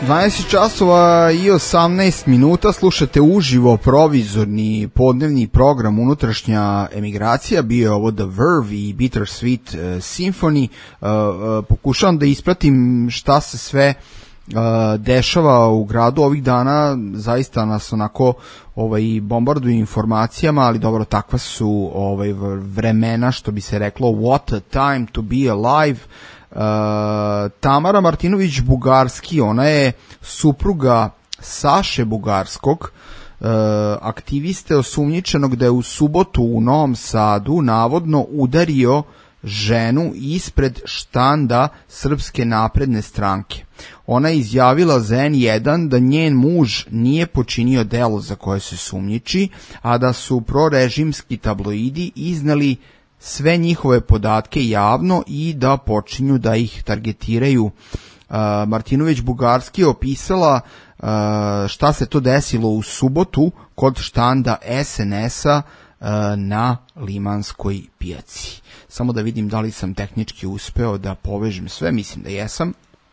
S3: dvanaest časova i osamnaest minuta, slušate uživo provizorni podnevni program Unutrašnja emigracija. Bio je ovo The Verve i Bittersweet uh, Symphony. Uh, uh, pokušavam da ispratim šta se sve uh, dešava u gradu ovih dana. Zaista nas onako ovaj, bombarduju informacijama, ali dobro, takva su ovaj, vremena, što bi se reklo, what a time to be alive. Uh, Tamara Martinović Bugarski, ona je supruga Saše Bugarskog, uh, aktiviste osumnjičenog da je u subotu u Novom Sadu navodno udario ženu ispred štanda Srpske napredne stranke. Ona je izjavila za en jedan da njen muž nije počinio delo za koje se sumnjiči, a da su prorežimski tabloidi iznali sve njihove podatke javno i da počinju da ih targetiraju. Uh, Martinović Bugarski je opisala uh, šta se to desilo u subotu kod štanda es en es-a uh, na Limanskoj pijaci. Samo da vidim da li sam tehnički uspeo da povežem sve, mislim da jesam.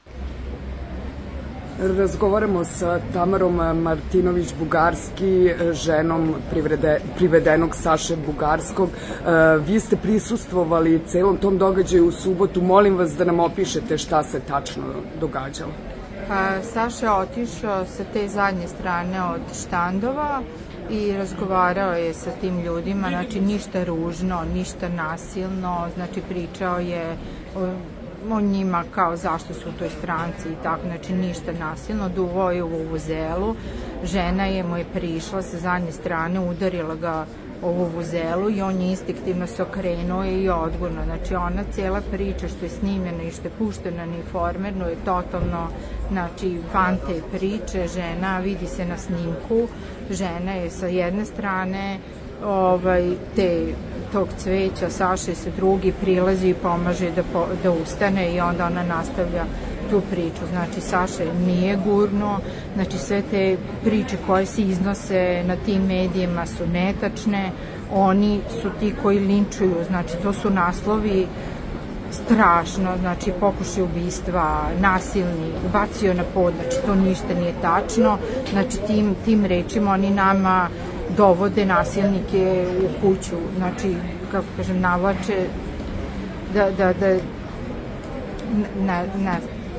S19: Razgovaramo sa Tamarom Martinović-Bugarski, ženom privrede, privedenog Saše Bugarskog. Vi ste prisustvovali celom tom događaju u subotu. Molim vas da nam opišete šta se tačno događalo.
S20: Pa, Saša je otišao sa te zadnje strane od štandova i razgovarao je sa tim ljudima, znači ništa ružno, ništa nasilno, znači pričao je o o njima kao zašto su u toj stranci i tako, znači ništa nasilno, duvao je u vuvuzelu, žena je mu je prišla sa zadnje strane, udarila ga ovu vuvuzelu i on je instinktivno se okrenuo i odgurno, znači ona cijela priča što je snimljena i što je puštena na Informeru je totalno, znači van te priče, žena vidi se na snimku, žena je sa jedne strane ovaj, te tog cveća, Saša se drugi prilazi i pomaže da, po, da ustane i onda ona nastavlja tu priču. Znači Saša nije gurno, znači sve te priče koje se iznose na tim medijima su netačne, oni su ti koji linčuju, znači to su naslovi strašno, znači pokušaj ubistva, nasilni, bacio na pod, znači to ništa nije tačno, znači tim, tim rečima oni nama dovode nasilnike u kuću, znači, kako kažem, navlače da, da, da, ne, ne.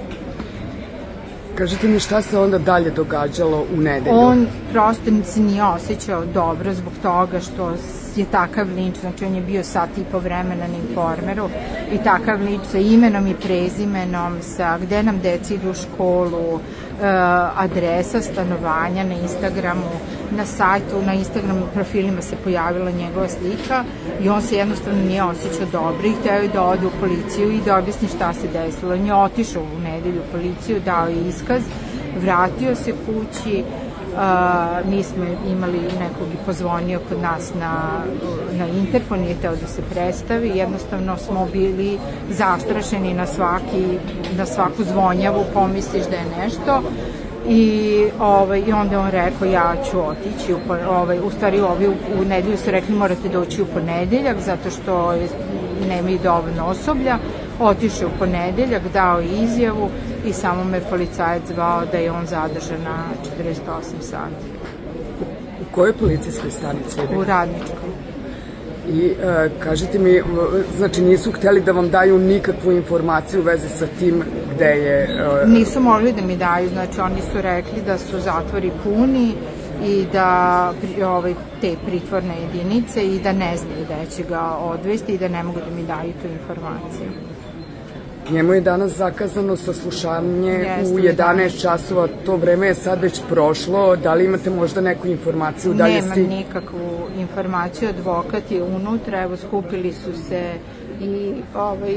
S19: Kažite mi šta se onda dalje događalo u nedelju?
S20: On prosto se nije osjećao dobro zbog toga što je takav linč, znači on je bio sat i po vremena na Informeru i takav linč sa imenom i prezimenom, sa gde nam deci idu u školu, adresa stanovanja na Instagramu, na sajtu, na Instagram profilima se pojavila njegova slika i on se jednostavno nije osjećao dobro i hteo je da ode u policiju i da objasni šta se desilo. On je otišao u nedelju u policiju, dao je iskaz, vratio se kući, uh, mi smo imali nekog i pozvonio kod nas na, na interfon, nije hteo da se predstavi, jednostavno smo bili zastrašeni na, svaki, na svaku zvonjavu, pomisliš da je nešto. I, ovaj, i onda on rekao ja ću otići u, ovaj, u stvari ovi u, u nedelju su rekli morate doći u ponedeljak zato što je, nemaju dovoljno osoblja. Otišao u ponedeljak, dao izjavu i samo me policajac zvao da je on zadržan na četrdeset osam sati.
S19: U, u kojoj policijskoj stanici?
S20: U Radničkoj.
S19: I e, kažete mi, znači nisu hteli da vam daju nikakvu informaciju u vezi sa tim gde je... E...
S20: Nisu mogli da mi daju, znači oni su rekli da su zatvori puni i da ovaj, te pritvorne jedinice i da ne znaju da će ga odvesti i da ne mogu da mi daju tu informaciju.
S19: Njemu je danas zakazano saslušanje u jedanaest časova, to vreme je sad već prošlo, da li imate možda neku informaciju? Da li
S20: Nemam
S19: sti...
S20: nikakvu informaciju, advokat je unutra, evo skupili su se i ovaj,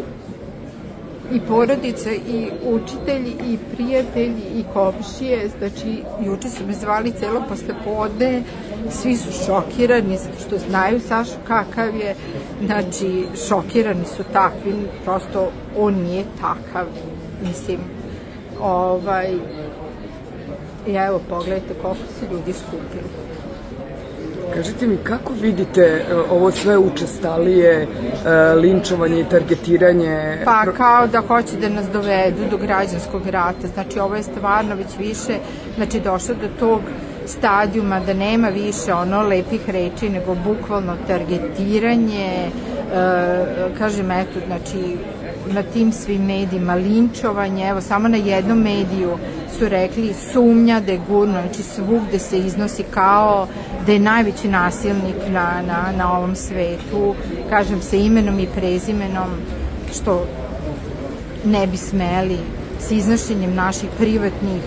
S20: i porodica, i učitelji, i prijatelji, i komšije, znači juče su me zvali celo poslepodne, svi su šokirani što znaju Sašu kakav je, znači šokirani su takvi, prosto on nije takav, mislim, ovaj, i evo pogledajte koliko se ljudi skupili.
S19: Kažite mi, kako vidite ovo sve učestalije linčovanje i targetiranje?
S20: Pa kao da hoće da nas dovedu do građanskog rata. Znači ovo je stvarno već više, znači došlo do tog stadijuma da nema više ono lepih reči, nego bukvalno targetiranje, e, kažem eto, znači na tim svim medijima linčovanje, evo samo na jednom mediju su rekli sumnja da je gurno, znači svugde se iznosi kao da je najveći nasilnik na, na, na ovom svetu, kažem se imenom i prezimenom, što ne bi smeli, s iznošenjem naših privatnih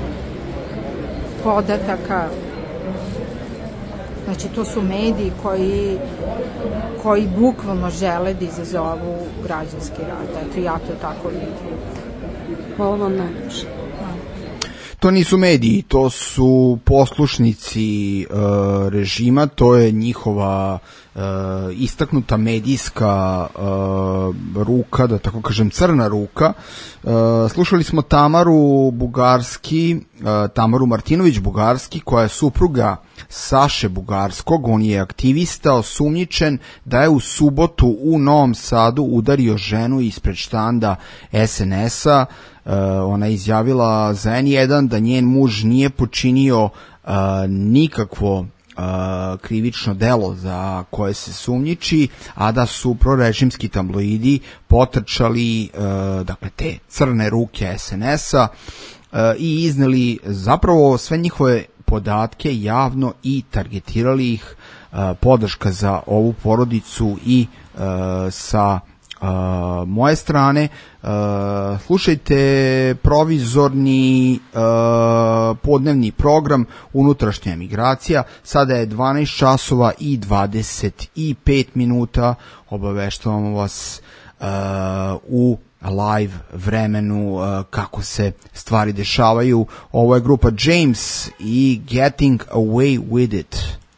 S20: podataka. Znači to su mediji koji koji bukvalno žele da izazovu građanski rat. Eto, ja to tako vidim.
S19: Hvala vam najviše.
S3: To nisu mediji, to su poslušnici e, režima, to je njihova e, istaknuta medijska e, ruka, da tako kažem crna ruka. E, slušali smo Tamaru Bugarski, e, Tamaru Martinović Bugarski, koja je supruga Saše Bugarskog. On je aktivista, osumnjičen da je u subotu u Novom Sadu udario ženu ispred štanda es en es-a. Uh, ona je izjavila za en jedan da njen muž nije počinio uh, nikakvo uh, krivično delo za koje se sumnjiči, a da su prorežimski tabloidi potrčali uh, dakle te crne ruke es en es-a uh, i izneli zapravo sve njihove podatke javno i targetirali ih. Uh, podrška za ovu porodicu i uh, sa Uh, moje strane. Uh, slušajte provizorni uh, podnevni program Unutrašnja emigracija. Sada je dvanaest časova i dvadeset pet minuta. Obaveštavamo vas uh, u live vremenu uh, kako se stvari dešavaju. Ovo je grupa James i Getting Away With It.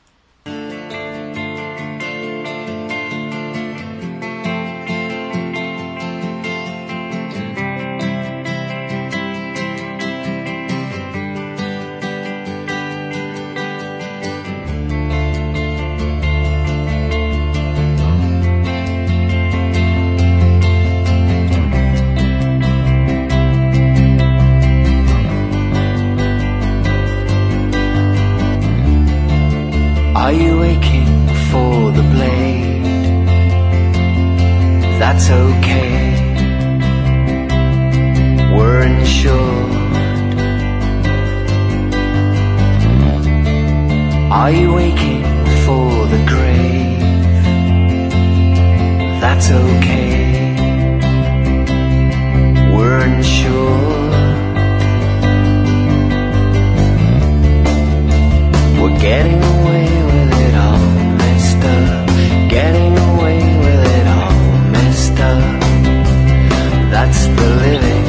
S21: Are you aching for the blade? That's okay. We're insured. Are you aching for the grave? That's okay. We're insured. We're getting away with it all messed up. Getting away with it all messed up. That's the living.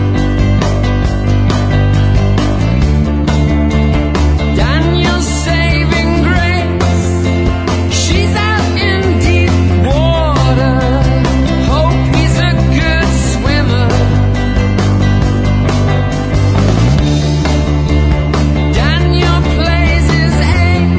S8: Daniel's saving grace. She's out in deep water. Hope he's a good swimmer. Daniel plays his aim.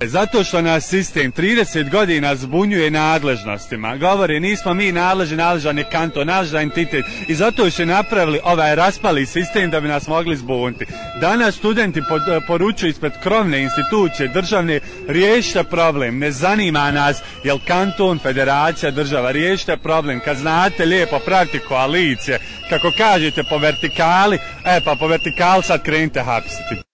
S1: Zato što nas sistem trideset godina zbunjuje nadležnostima. Govori, nismo mi nadležni, nadležan je kanton, nadležan entitet. I zato su napravili ovaj raspali sistem da bi nas mogli zbuniti. Danas studenti poručuju ispred krovne institucije državne, riješite problem, ne zanima nas jel kanton, federacija, država, riješite problem. Kad znate lijepo praviti koalicije, kako kažete po vertikali, e pa po vertikali sad krenite hapsiti.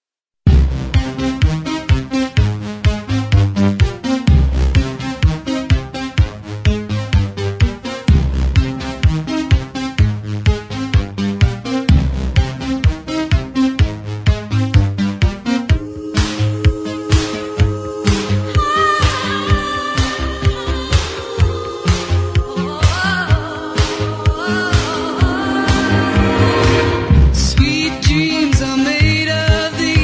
S8: Sweet dreams are made of the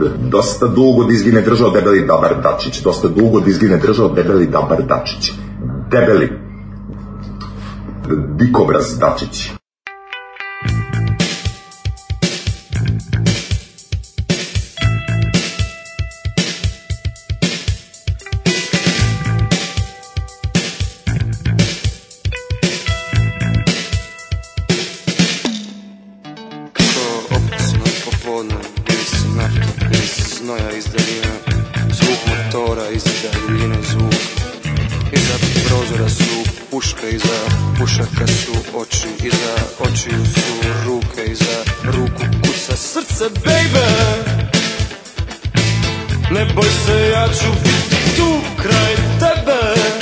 S2: Dosta dugo dizgine držao debeli Dabar Dačić. Dosta dugo dizgine držao debeli Dabar Dačić. Debeli. Dikobraz Dačić.
S22: Pušaka su oči, iza očiju su ruke, iza ruku kuca srce, baby. Ne boj se, ja ću biti tu kraj tebe,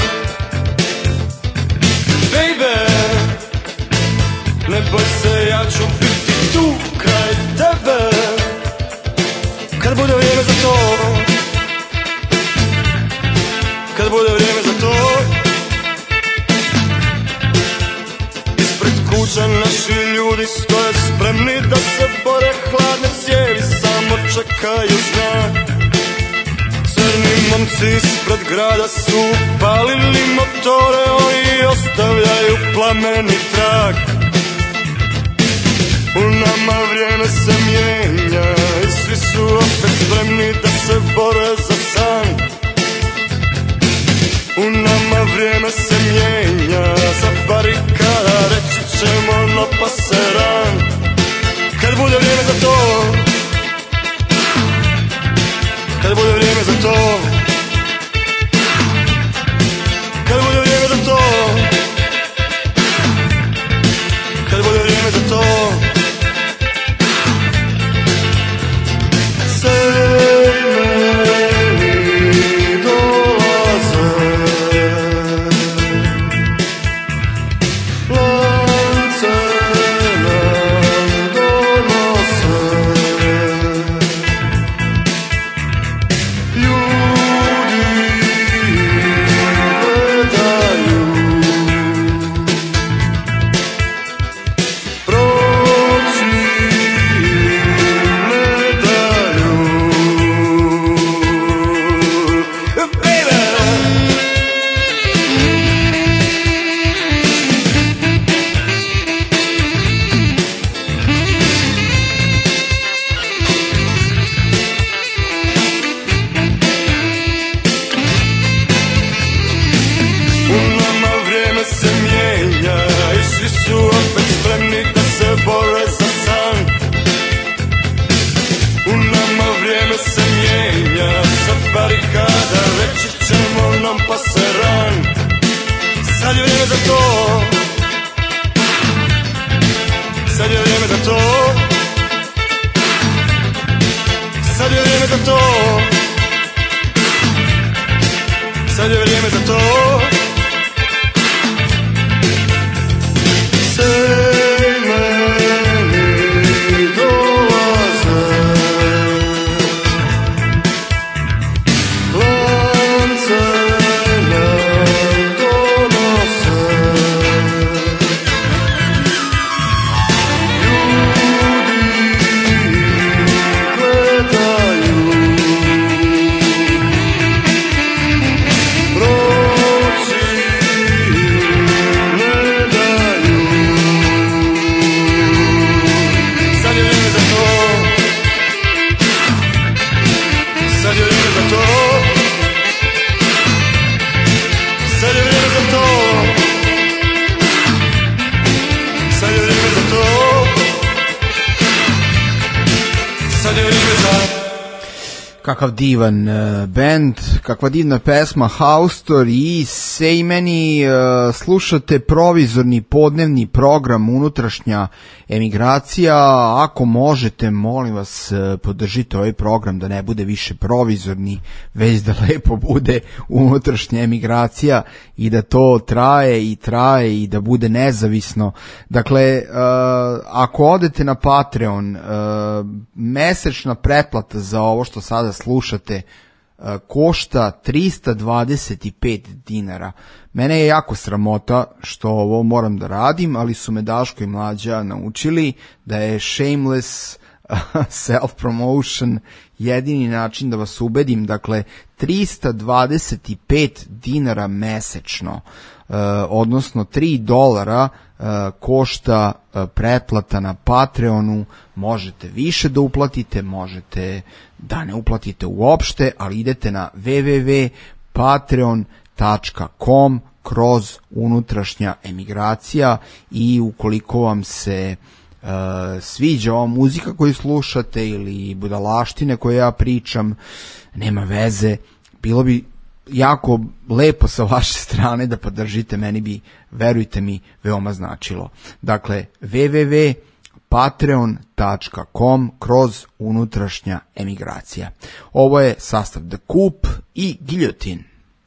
S22: baby. Ne boj se, ja ću biti tu kraj tebe. Kad bude vrijeme za to, kad bude vrijeme za to, kuća naši ljudi stoje spremni da se bore, hladne cijevi samo čekaju znak. Crni momci ispred grada su palili motore, oni ostavljaju plameni trag. U nama vrijeme se mijenja i svi su opet spremni da se bore za san. U nama vrijeme se mijenja, za barikada reći ćemo no paseran. Kad bude vrijeme za to, kad bude vrijeme za to, kad bude vrijeme za to, kad bude vrijeme za to,
S3: Kakav divan uh, band, kakva divna pesma Haustor i Sejmeni. Uh, slušate provizorni podnevni program Unutrašnja emigracija. Ako možete, molim vas, uh, podržite ovaj program da ne bude više provizorni, već da lepo bude unutrašnja emigracija i da to traje i traje i da bude nezavisno. Dakle, uh, ako odete na Patreon, uh, mesečna pretplata za ovo što sada slušate uh, košta trista dvadeset pet dinara. Mene je jako sramota što ovo moram da radim, ali su me Daško i Mlađa naučili da je shameless self-promotion jedini način da vas ubedim, dakle trista dvadeset pet dinara mesečno, uh, odnosno tri dolara uh, košta uh, pretplata na Patreonu. Možete više da uplatite, možete da ne uplatite uopšte, ali idete na w w w tačka patreon tačka com kroz unutrašnja emigracija i ukoliko vam se uh, sviđa ova muzika koju slušate ili budalaštine koje ja pričam, nema veze, bilo bi jako lepo sa vaše strane da podržite, meni bi, verujte mi, veoma značilo. Dakle, w w w tačka patreon tačka com kroz unutrašnja emigracija. Ovo je sastav The Coup i Guillotine.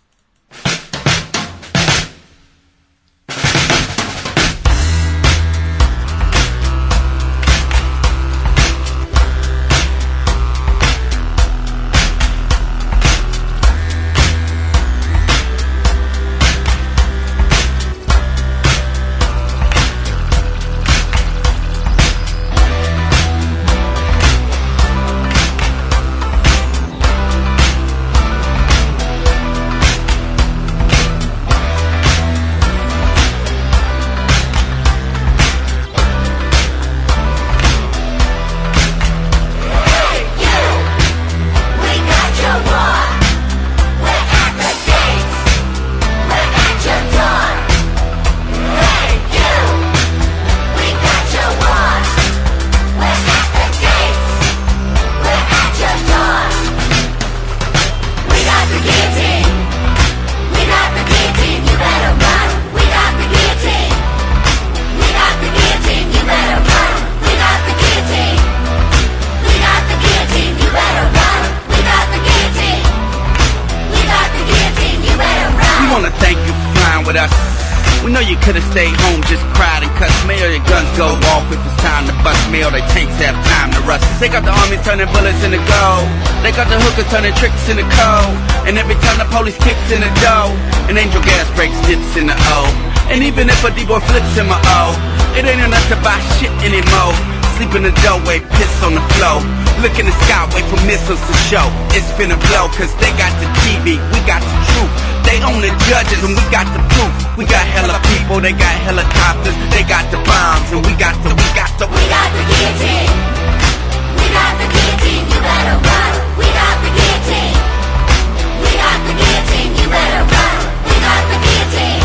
S4: Turning tricks in the cold, and every time the police kicks in the door, an angel gas breaks dips in the O. And even if a D-boy flips in my O, it ain't enough to buy shit anymore. Sleep in the doorway, piss on the floor, look in the sky, wait for missiles to show. It's finna blow, cause they got the T V, we got the truth. They own the judges and we got the proof. We got hella people, they got helicopters, they got the bombs, and we got the, we got the, we got the guillotine. We got the guillotine, you better run. We got the guillotine. We got the guillotine, you better run. We got the guillotine.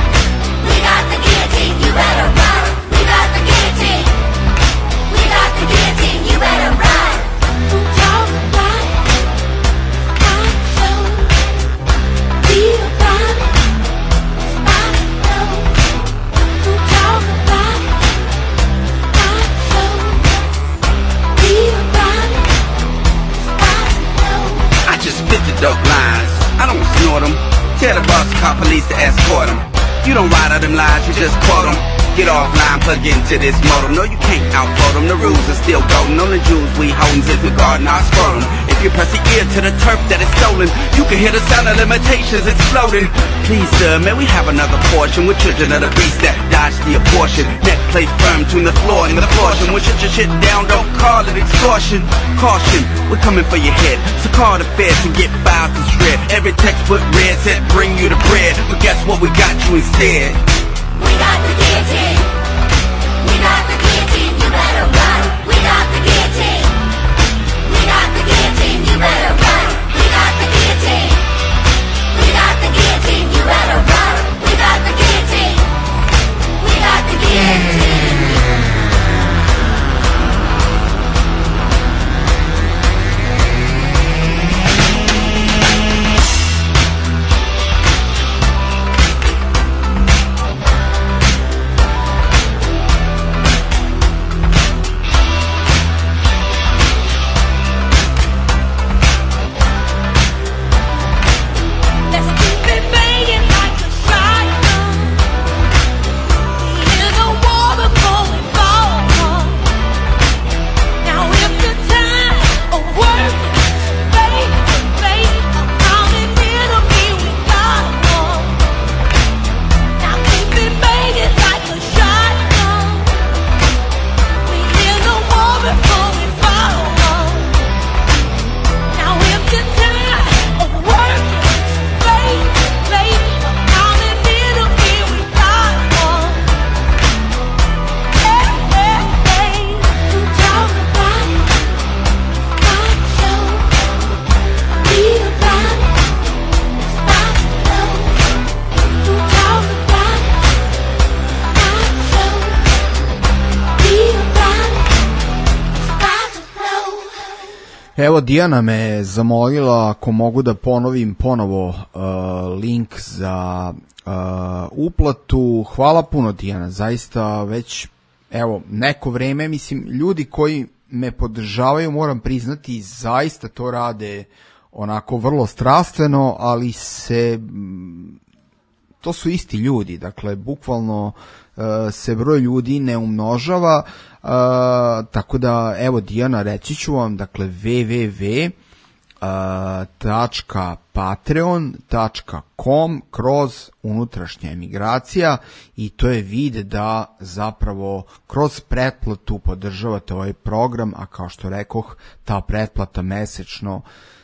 S4: We got the guillotine, you better run. We got the guillotine. We got the guillotine, you better run. Talk about it, I show. Be about it, I know. Talk about it, I show. Be about it. I just spit the dope lines, I don't snort them. Tell the boss to call police to escort them. You don't ride out them lines, you just quote them. Get offline, plug into this modem. No, you can't outvote them, the rules are still golden. Only jewels we holdin' is regarding our scrotum. If you press the ear to the turf that is stolen, you can hear the sound of limitations exploding. Please sir, may we have another portion? We're children of the beast that dodge the abortion. Neck plate firm between the floor and the portion. When shut your shit down, don't call it extortion. Caution, we're coming for your head, so call the feds and get filed and shred. Every textbook read said bring you the bread, but guess what, we got you instead. We got the guillotine. We got the guillotine, you better run. We got the guillotine. We got the guillotine, you better run. We got the guillotine. We got the guillotine, you better run. We got the guillotine. We got the guillotine.
S3: Evo, Dijana me zamolila ako mogu da ponovim ponovo uh, link za uh, uplatu. Hvala puno, Dijana, zaista već evo neko vreme, mislim, ljudi koji me podržavaju, moram priznati, zaista to rade onako vrlo strastveno, ali se to su isti ljudi, dakle bukvalno uh, se broj ljudi ne umnožava, uh, tako da evo, Dijana, reći ću vam, dakle www tačka patreon tačka com kroz unutrašnja emigracija, i to je vid da zapravo kroz pretplatu podržavate ovaj program, a kao što rekoh, ta pretplata mesečno,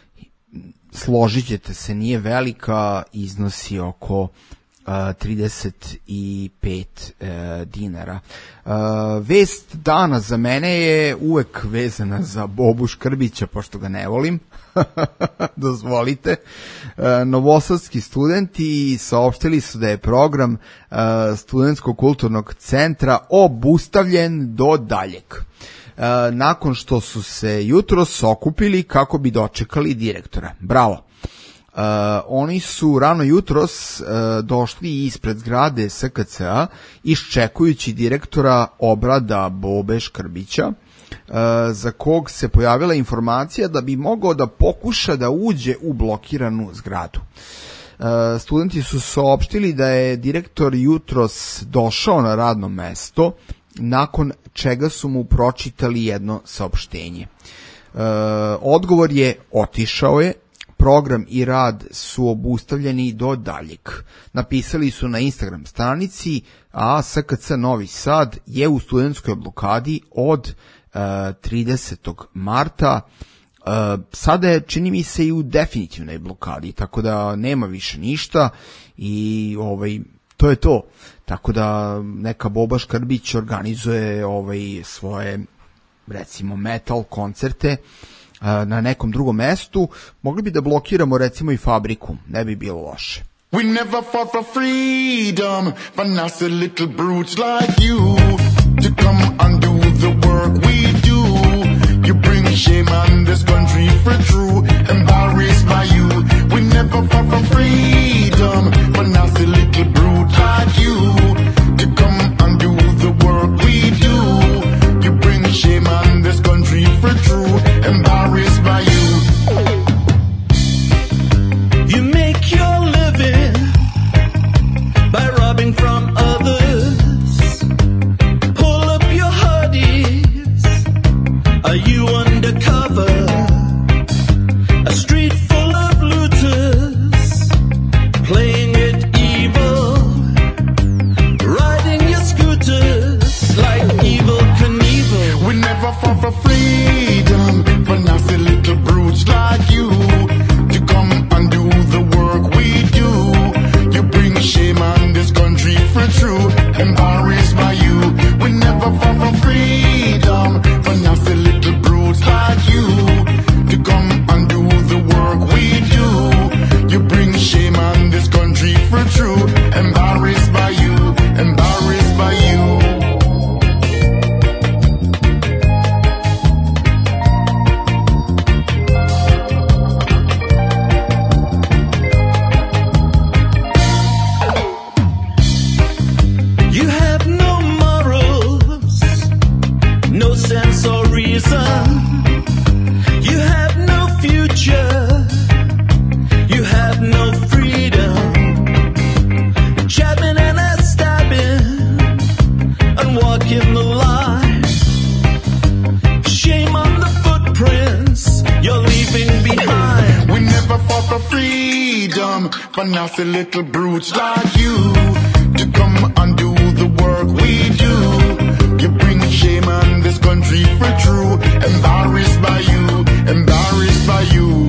S3: složit ćete se, nije velika, iznosi oko trideset pet dinara. Vest dana za mene je uvek vezana za Bobu Škrbića, pošto ga ne volim. Dozvolite. Novosadski studenti saopštili su da je program Studentskog kulturnog centra obustavljen do daljeg, nakon što su se jutros okupili kako bi dočekali direktora. Bravo. Uh, oni su rano jutros uh, došli ispred zgrade S K C-a iščekujući direktora obrada Bobe Škrbića, uh, za kog se pojavila informacija da bi mogao da pokuša da uđe u blokiranu zgradu. Uh, studenti su saopštili da je direktor jutros došao na radno mesto, nakon čega su mu pročitali jedno saopštenje. Uh, odgovor je: otišao je, program i rad su obustavljeni do daljeg. Napisali su na Instagram stranici, a S K C Novi Sad je u studentskoj blokadi od uh, tridesetog marta. Uh, sada je, čini mi se, i u definitivnoj blokadi, tako da nema više ništa i ovaj, to je to. Tako da neka Boba Škrbić organizuje ovaj, svoje, recimo, metal koncerte na nekom drugom mestu. Mogli bi da blokiramo recimo i fabriku, ne bi bilo loše.
S5: We never fought for freedom, for nasty little brutes like you to come and do the work we do. You bring shame on this country for true, embarrassed by you. We never fought for freedom, for nasty little brutes like you to come and do the work we do. You bring shame on this country for true, embarrassed by you.
S7: You make your living by robbing from others. Pull up your hoodies. Are you undercover? A street full of looters playing it evil, riding your scooters like Evel Knievel.
S5: We never fought for freedom, for nasty little brutes like you to come and do the work we do. You bring shame on this country for true, embarrassed by you. We never fought for freedom, for nasty little brutes like you to come and do the work we do. You bring shame on this country for true, embarrassed by you, embarrassed by you. For nasty little brutes like you to come and do the work we do. You bring shame on this country for true, embarrassed by you, embarrassed by you.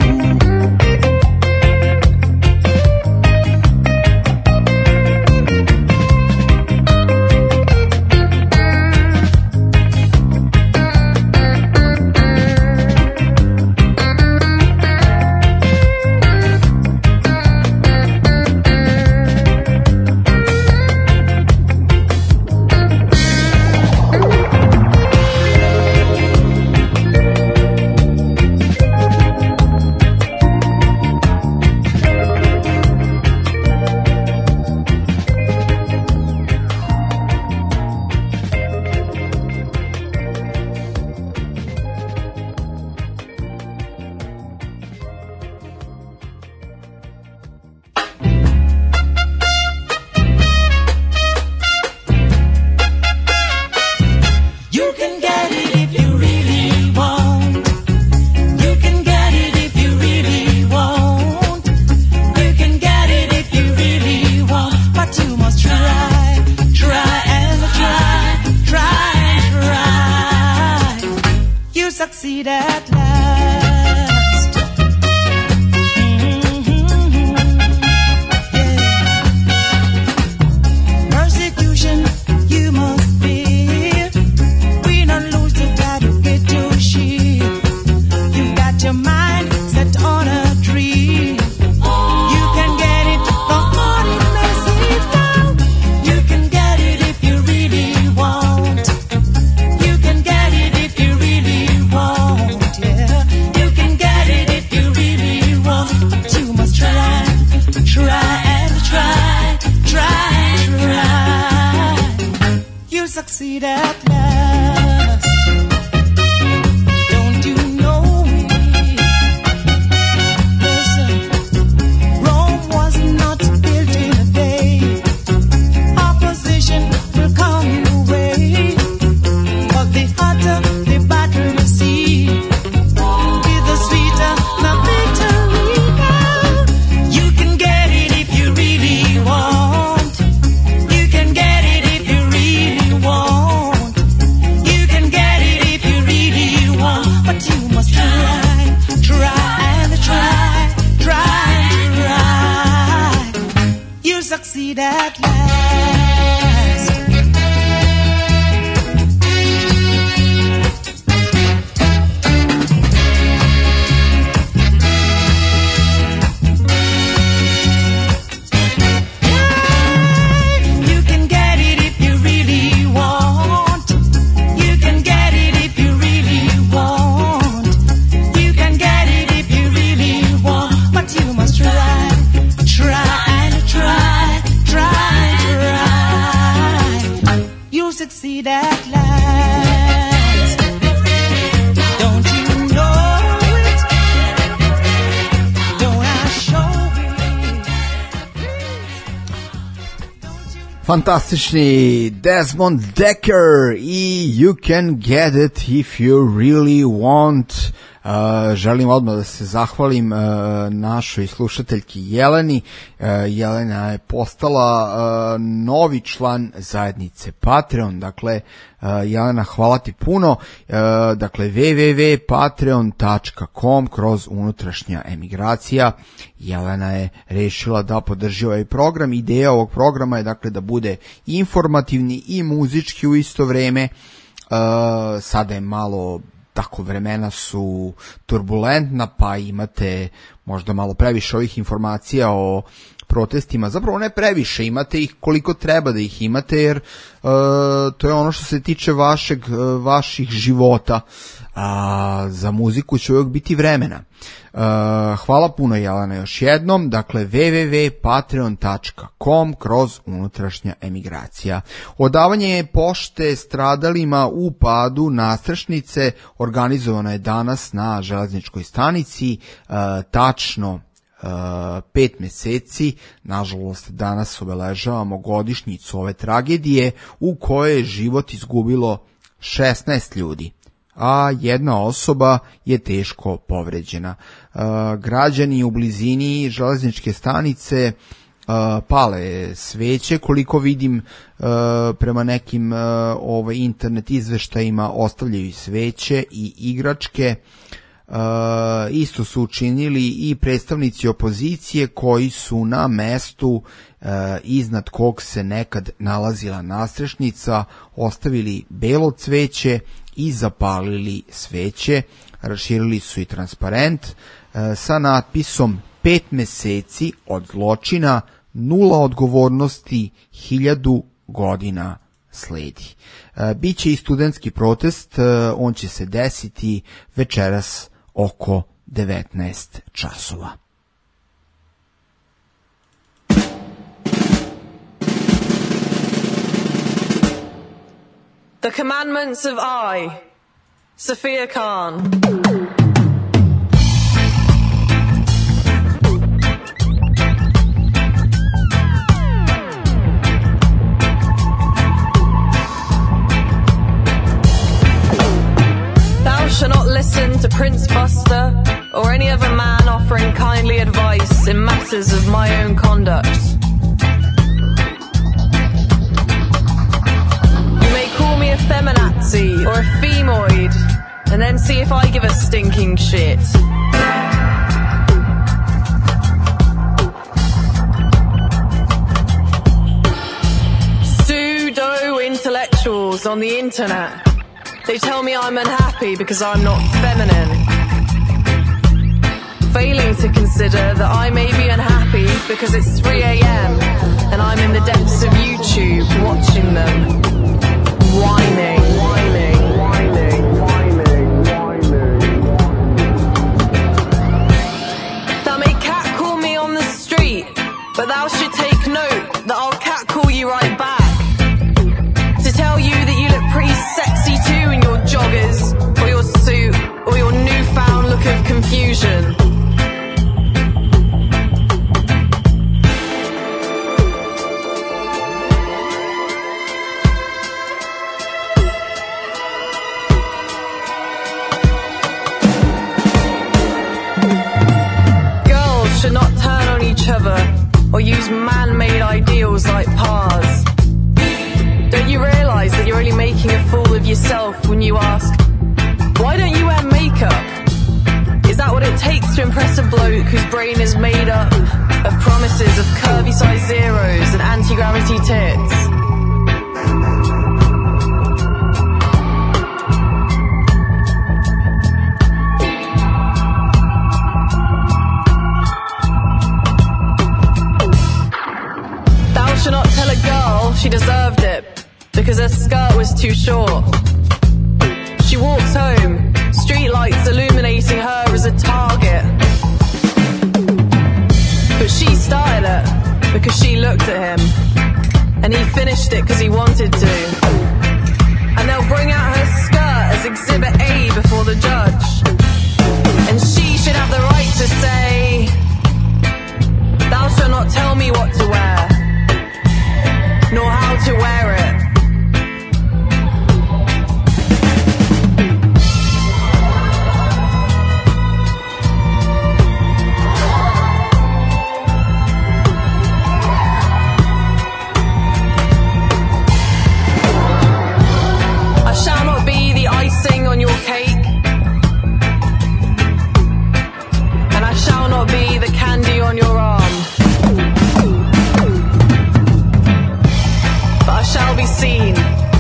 S9: succeed at last. Mm-hmm. Yeah. Persecution you must fear. We don't lose the battle, get your shield. You've got your mind set on a dream. You can get it, the heart it may seem down. You can get it if you really want. You can get it if you really want, yeah. You can get it if you really want. But you must try, try and try, try, try. You'll succeed at last. Don't you know it? Listen, Rome was not built in a day. Opposition will come your way, but the hotter the battle you see, be the sweeter the victory. You can get it if you really want. You can get it if you really want. You can get it if you really want. But you must try, try and try, try, try. You'll succeed at last. You can get it if you really want. You can get it if you really want. You can get it if you really want. But you must try, try and try, try, try. You'll succeed at last. Don't you know it? Don't I show it?
S3: Fantastični Desmond Dekker i You Can Get It If You Really Want. Uh, želim odmah da se zahvalim uh, našoj slušateljki Jeleni. Uh, Jelena je postala uh, novi član zajednice Patreon. Dakle, uh, Jelena, hvala ti puno. Uh, dakle, w w w tačka patreon tačka com kroz unutrašnja emigracija. Jelena je rešila da podrži ovaj program. Ideja ovog programa je dakle da bude informativni i muzički u isto vreme. Uh, sada je malo tako, vremena su turbulentna, pa imate možda malo previše ovih informacija o protestima. Zapravo ne previše, imate ih koliko treba da ih imate, jer uh, to je ono što se tiče vašeg, uh, vaših života. A za muziku će uvijek biti vremena. Uh, hvala puno, Jelena, još jednom. Dakle, w w w tačka patreon tačka com kroz unutrašnja emigracija. Odavanje pošte stradalima u padu nastrešnice organizovano je danas na železničkoj stanici, uh, tačno Uh, pet meseci. Nažalost, danas obeležavamo godišnjicu ove tragedije u kojoj je život izgubilo šesnaest ljudi, a jedna osoba je teško povređena. Uh, građani u blizini železničke stanice uh, pale sveće, koliko vidim uh, prema nekim uh, ovaj, internet izveštajima ostavljaju sveće i igračke. Uh, isto su učinili i predstavnici opozicije koji su na mestu uh, iznad kog se nekad nalazila nastrešnica ostavili belo cveće i zapalili sveće. Raširili su i transparent uh, sa natpisom pet meseci od zločina, nula odgovornosti, hiljadu godina sledi. Uh, biće i studentski protest, uh, on će se desiti večeras oko devetnaest časova.
S10: The Commandments of I, Sophia Khan. Thou shalt not listen to Prince Buster or any other man offering kindly advice in matters of my own conduct. You may call me a feminazi or a femoid, and then see if I give a stinking shit. Pseudo-intellectuals on the internet. They tell me I'm unhappy because I'm not feminine. Failing to consider that I may be unhappy because it's three a.m. and I'm in the depths of YouTube watching them whining, whining, whining, whining, whining. Thou may catcall me on the street, but thou should take note that I'll catcall you right back. To tell you that you look pretty sexy too in your joggers, or your suit, or your newfound look of confusion. Should not turn on each other or use man-made ideals like pars. Don't you realise that you're only making a fool of yourself when you ask, why don't you wear makeup? Is that what it takes to impress a bloke whose brain is made up of promises of curvy size zeros and anti-gravity tits? Should not tell a girl she deserved it because her skirt was too short. She walks home, streetlights illuminating her as a target. But she started it because she looked at him, and he finished it because he wanted to. And they'll bring out her skirt as Exhibit A before the judge, and she should have the right to say, thou shalt not tell me what to wear, nor how to wear it. I shall not be the icing on your cake, and I shall not be the candy on your arm. I shall be seen,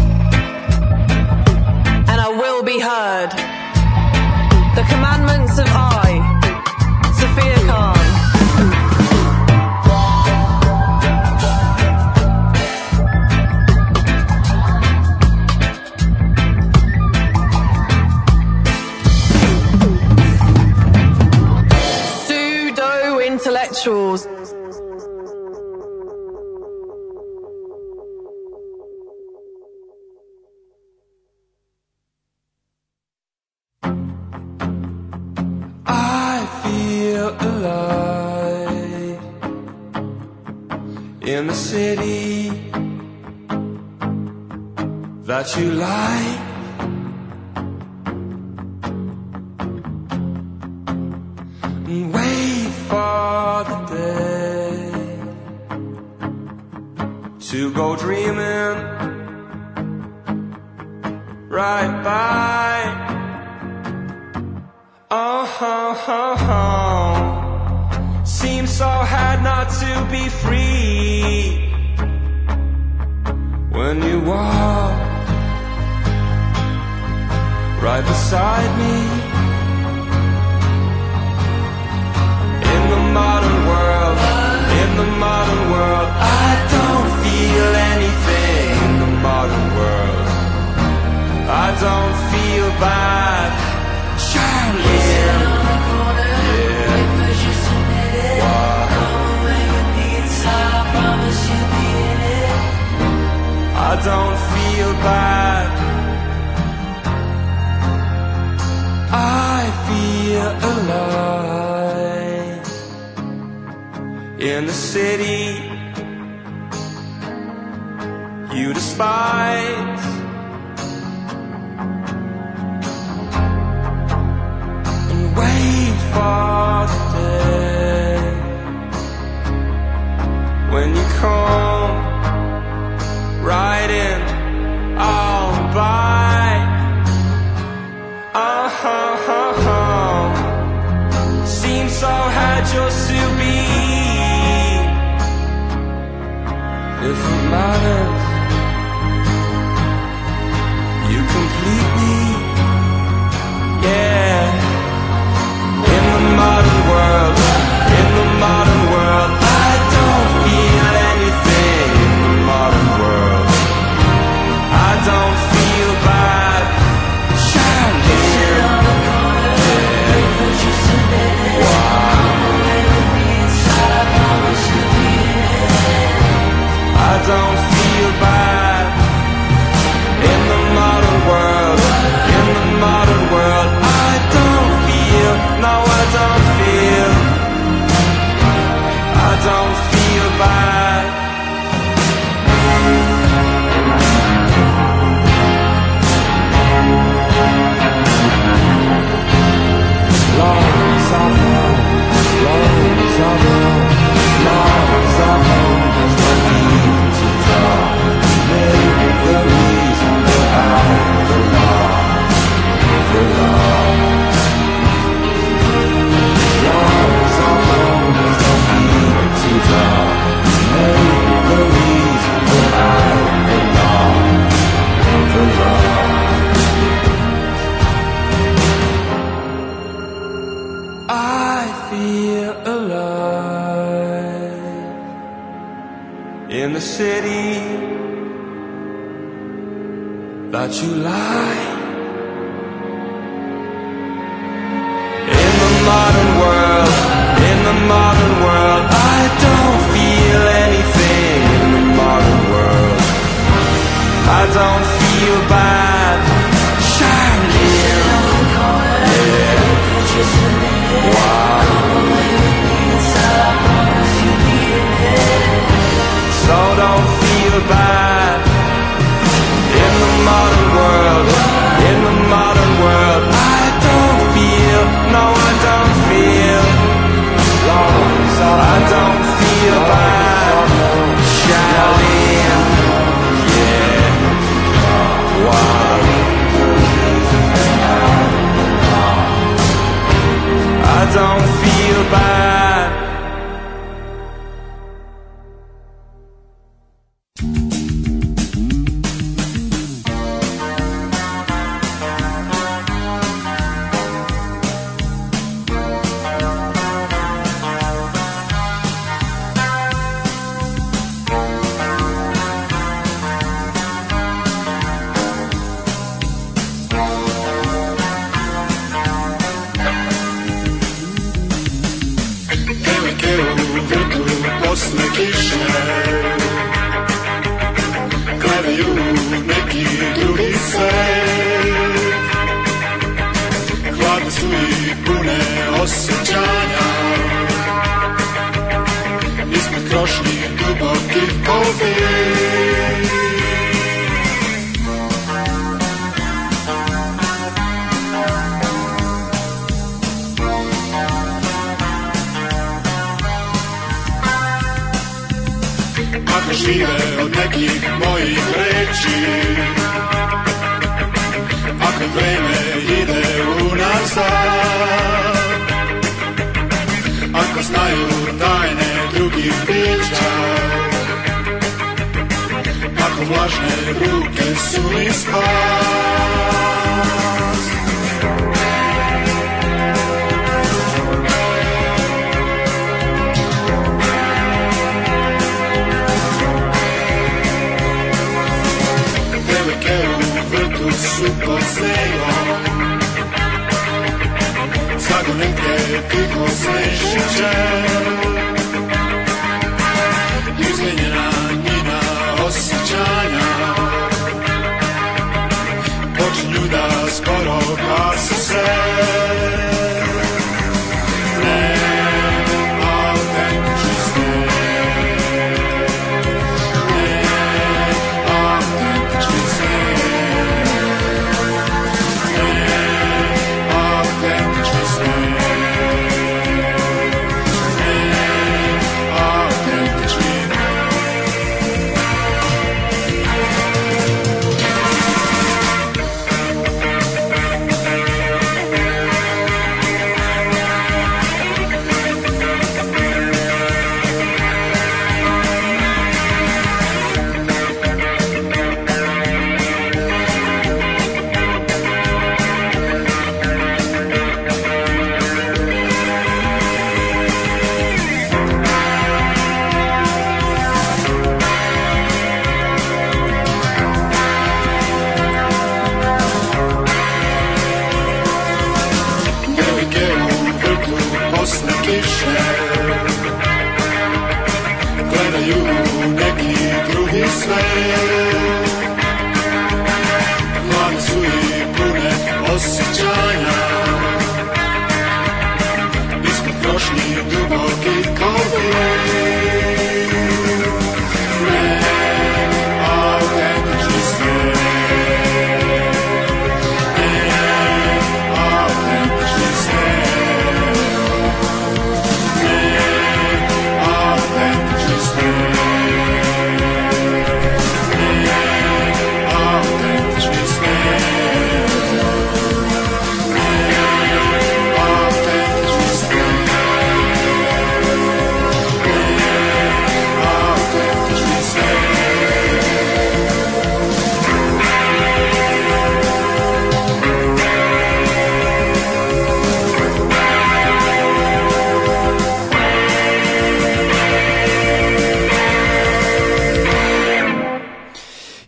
S10: and I will be heard. The commandments of I, Sophia Khan. Pseudo-intellectuals.
S11: Alive in the city that you like, and wait for the day to go dreaming right by. Oh, oh, oh, oh. Seems so hard not to be free when you walk right beside me. In the modern world, in the modern world, I don't feel anything. In the modern world, I don't feel bad. Charlie, yeah, yeah. I don't feel bad. I feel alive in the city you despise. Wait for the day when you come riding on by. Uh the city that you lie. In the modern world, in the modern world, I don't feel anything. In the modern world, I don't feel bad. Shining, yeah. Wow. So don't feel bad. In the modern world, in the modern world, I don't feel, no I don't feel, I don't feel bad. Charlene, yeah, wow. I don't feel bad.
S5: Posle kiše gledaju neki drugi svet. Hladne su i pune osjećanja, ispod krošnji dubokih kofi. Ako žive od nekih mojih reči, ako vreme ide unazad, ako znaju tajne drugih priča, ako vlažne ruke su mi spas. Su pod snegom, zagonetke tiho snežiće, izmijenjena njina osjećanja počinju da skoro gase se. Ne autentični sneg, ne autentični sneg.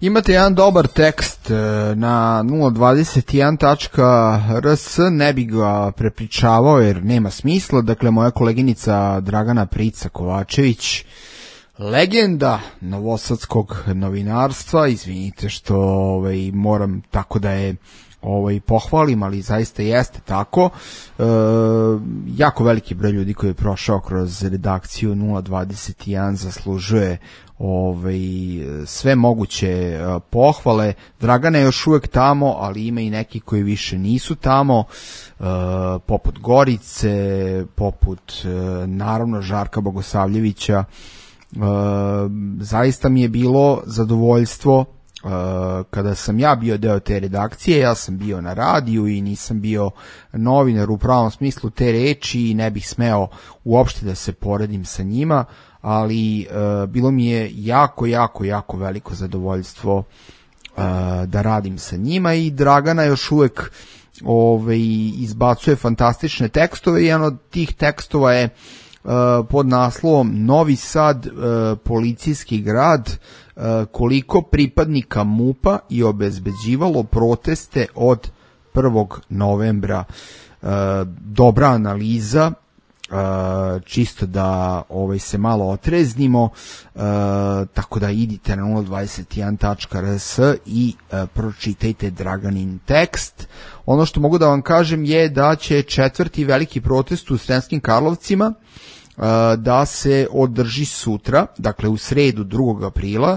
S3: Imate jedan dobar tekst e, na nula dvadeset jedan tačka r s, ne bi ga prepričavao jer nema smisla. Dakle, moja koleginica Dragana Prica Kovačević, legenda novosadskog novinarstva, izvinite što ovaj, moram tako da je ovaj, pohvalim, ali zaista jeste tako. E, jako veliki broj ljudi koji je prošao kroz redakciju nula dvadeset jedan zaslužuje ovaj, sve moguće pohvale. Dragana je još uvek tamo, ali ima i neki koji više nisu tamo, e, poput Gorice, poput e, naravno Žarka Bogosavljevića. E, zaista mi je bilo zadovoljstvo Uh, kada sam ja bio deo te redakcije. Ja sam bio na radiju i nisam bio novinar u pravom smislu te reči i ne bih smeo uopšte da se poredim sa njima, ali uh, bilo mi je jako, jako, jako veliko zadovoljstvo uh, da radim sa njima i Dragana još uvek ovaj, izbacuje fantastične tekstove i jedan od tih tekstova je uh, pod naslovom Novi Sad, uh, policijski grad, koliko pripadnika MUP-a je obezbeđivalo proteste od prvog novembra. Dobra analiza, čisto da ovaj se malo otreznimo, tako da idite na nula dvadeset jedan tačka r s i pročitajte Draganin tekst. Ono što mogu da vam kažem je da će četvrti veliki protest u Sremskim Karlovcima da se održi sutra, dakle u sredu drugog aprila.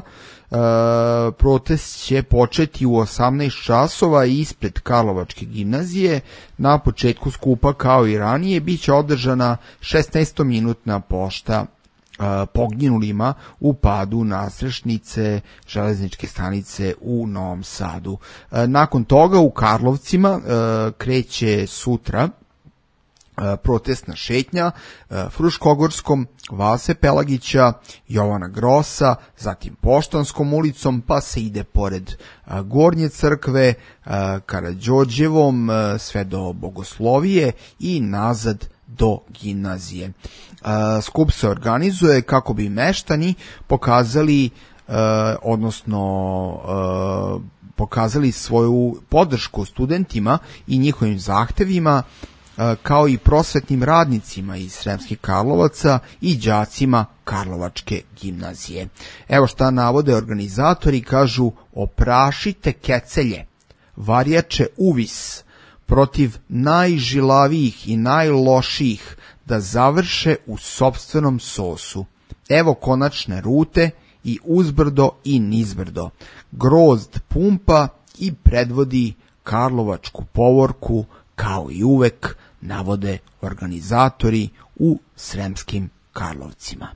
S3: Protest će početi u osamnaest časova ispred Karlovačke gimnazije. Na početku skupa, kao i ranije, bit će održana šesnaestominutna pošta poginulima u padu nasrešnice železničke stanice u Novom Sadu. Nakon toga u Karlovcima kreće sutra protestna šetnja Fruškogorskom, Vase Pelagića, Jovana Grosa, zatim Poštanskom ulicom, pa se ide pored Gornje crkve, Karađorđevom, sve do Bogoslovije i nazad do gimnazije. Skup se organizuje kako bi meštani pokazali, odnosno pokazali svoju podršku studentima i njihovim zahtevima, kao i prosvetnim radnicima iz Sremskih Karlovaca i đacima Karlovačke gimnazije. Evo šta navode organizatori, kažu: oprašite kecelje, varjače uvis, protiv najžilavijih i najlošijih da završe u sopstvenom sosu. Evo konačne rute i uzbrdo i nizbrdo. Grozd pumpa i predvodi Karlovačku povorku, kao i uvek, navode organizatori u Sremskim Karlovcima.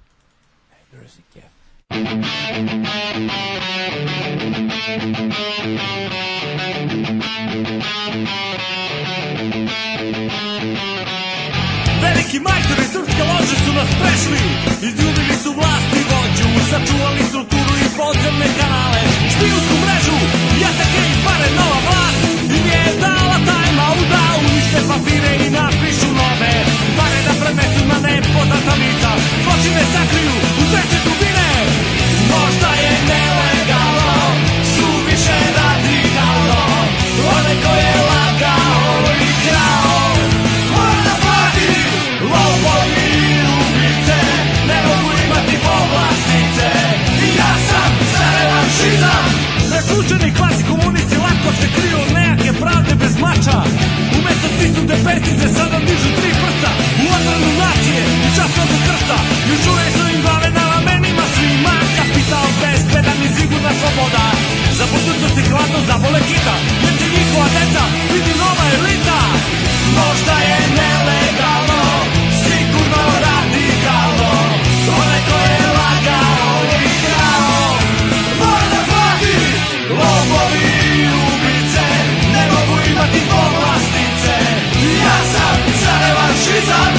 S12: Veliki majstori srpske lože su nas prešli, izljubili su vlast i vođu, sačuvali strukturu i podzemne kanale, špijunsku mrežu, jatake i pare, nova vlast im je dala tajma u da unište papire i napišu nove pare, da prenesu na nepoznata lica, zločine sakriju u treće dubine. Možda je nelegalno, suviše radikalno, one ko je lagao i krao mora da plati. Lopovi i ubice ne mogu imati povlastice i ja sam za revanšizam. Preslučeni klasi komunisti lako se kriju od nejake pravde bez mača. Umesto stisnute petice sada dižu tri prsta u odbranu nacije i časnog krsta. Još uvijek su im glave na ramenima svima. Kapital bezbedan i sigurna sloboda. Za budućnost i hladno zabole kita, jer će njihova deca biti nova elita. Možda je nelegalno, sigurno radikalno, one ko je lagao i krao mora da plati. Lopovi i ubice ne mogu imati povlastice, ja sam za revanšizam.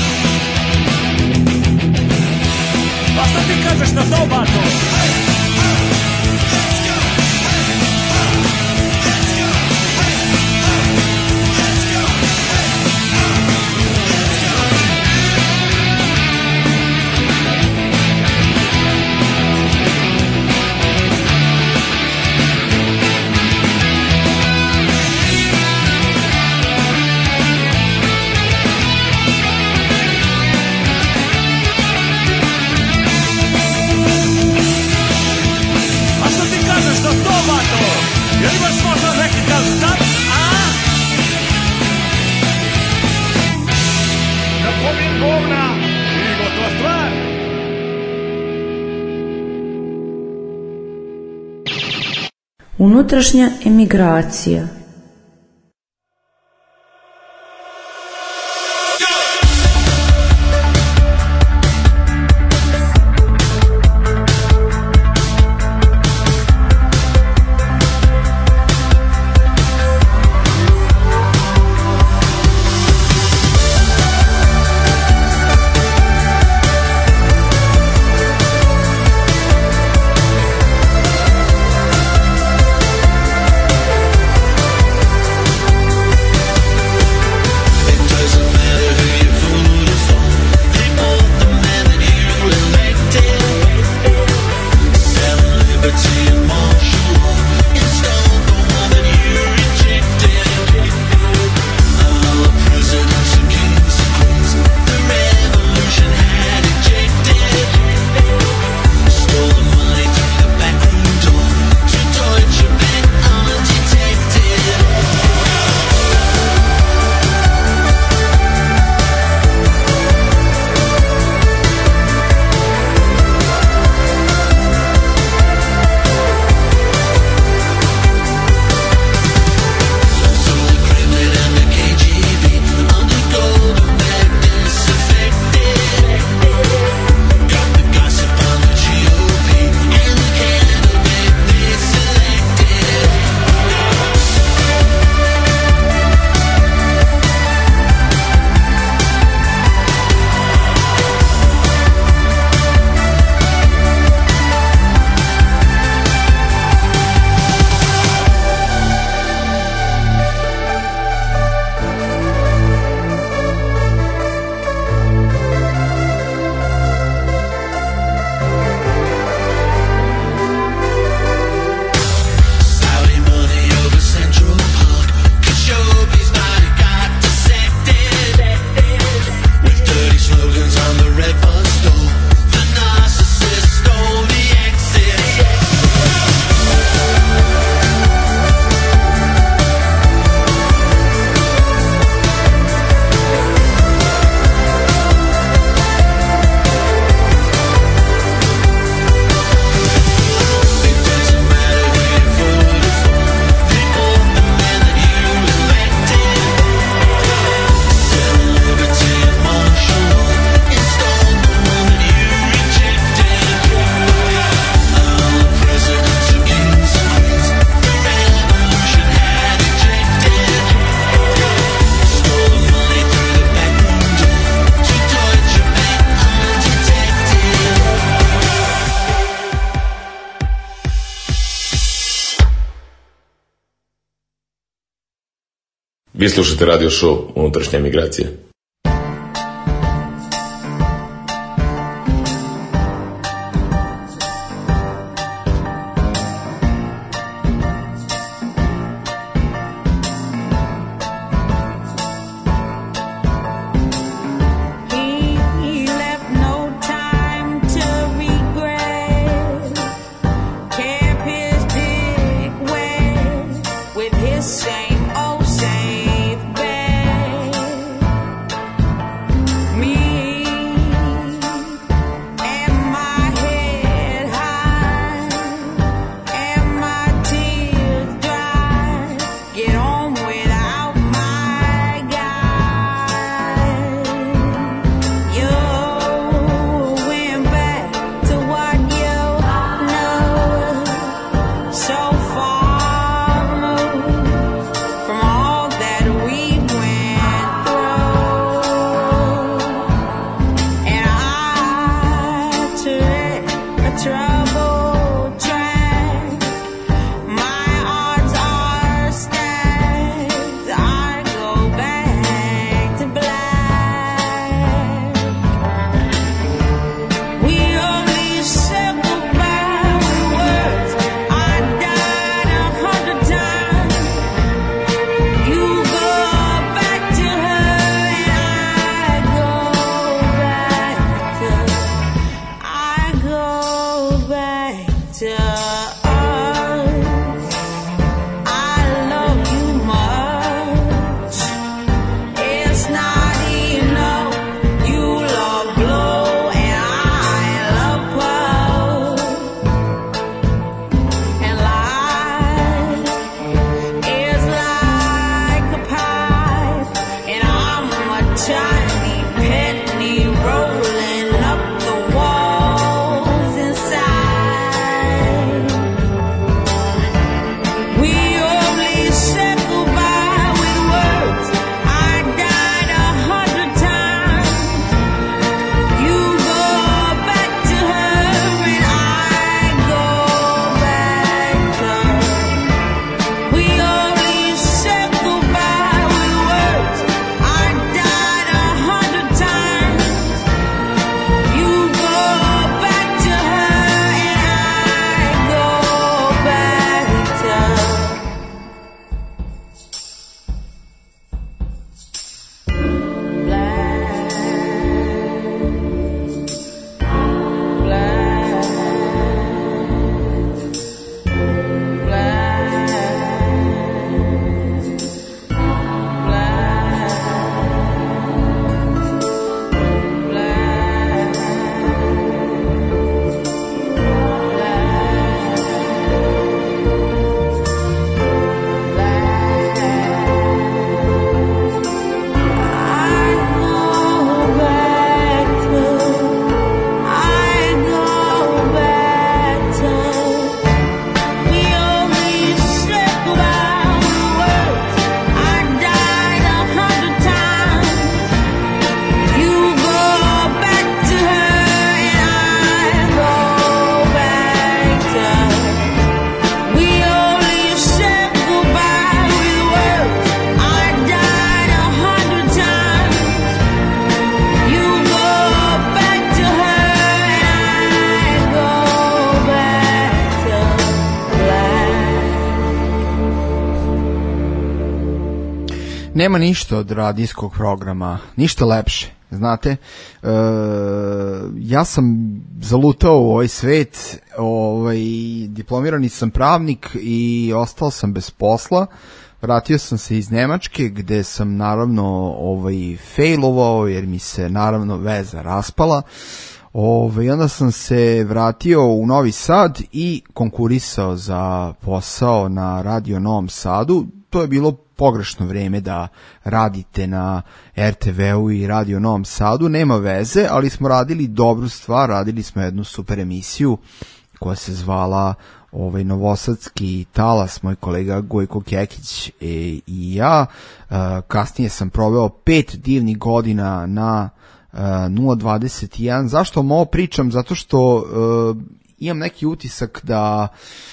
S12: Pa šta ti kažeš na to, bato? Je li baš možda nekakav stat, a? Da pobijem govna i gotova stvar.
S13: Unutrašnja emigracija.
S14: Vi slušate radio show Unutrašnja emigracija.
S8: Same old safe bed.
S3: Nema ništa od radijskog programa, ništa lepše. Znate, e, ja sam zalutao u ovaj svet, ovaj, diplomirani sam pravnik i ostao sam bez posla. Vratio sam se iz Nemačke gde sam naravno ovaj, failovao jer mi se naravno veza raspala. Ove, onda sam se vratio u Novi Sad i konkurisao za posao na Radio Novom Sadu. To je bilo pogrešno vreme da radite na er te ve-u i Radio Novom Sadu, nema veze, ali smo radili dobru stvar, radili smo jednu super emisiju koja se zvala ovaj, Novosadski talas, moj kolega Gojko Kekić i, i ja. E, kasnije sam proveo pet divnih godina na nula dvadeset jedan. Zašto vam ovo pričam? Zato što uh, imam neki utisak da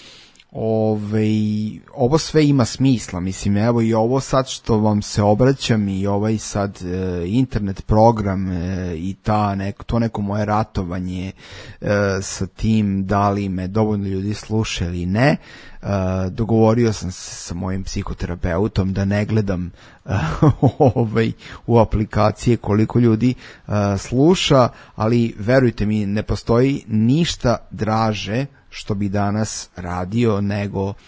S3: ovaj, ovo sve ima smisla. Mislim, evo i ovo sad što vam se obraćam i ovaj sad uh, internet program uh, i ta neko, to neko moje ratovanje uh, sa tim da li me dovoljno ljudi sluša ili ne. Uh, dogovorio sam se sa mojim psihoterapeutom da ne gledam uh, ovaj, u aplikacije koliko ljudi uh, sluša, ali verujte mi, ne postoji ništa draže što bi danas radio nego uh,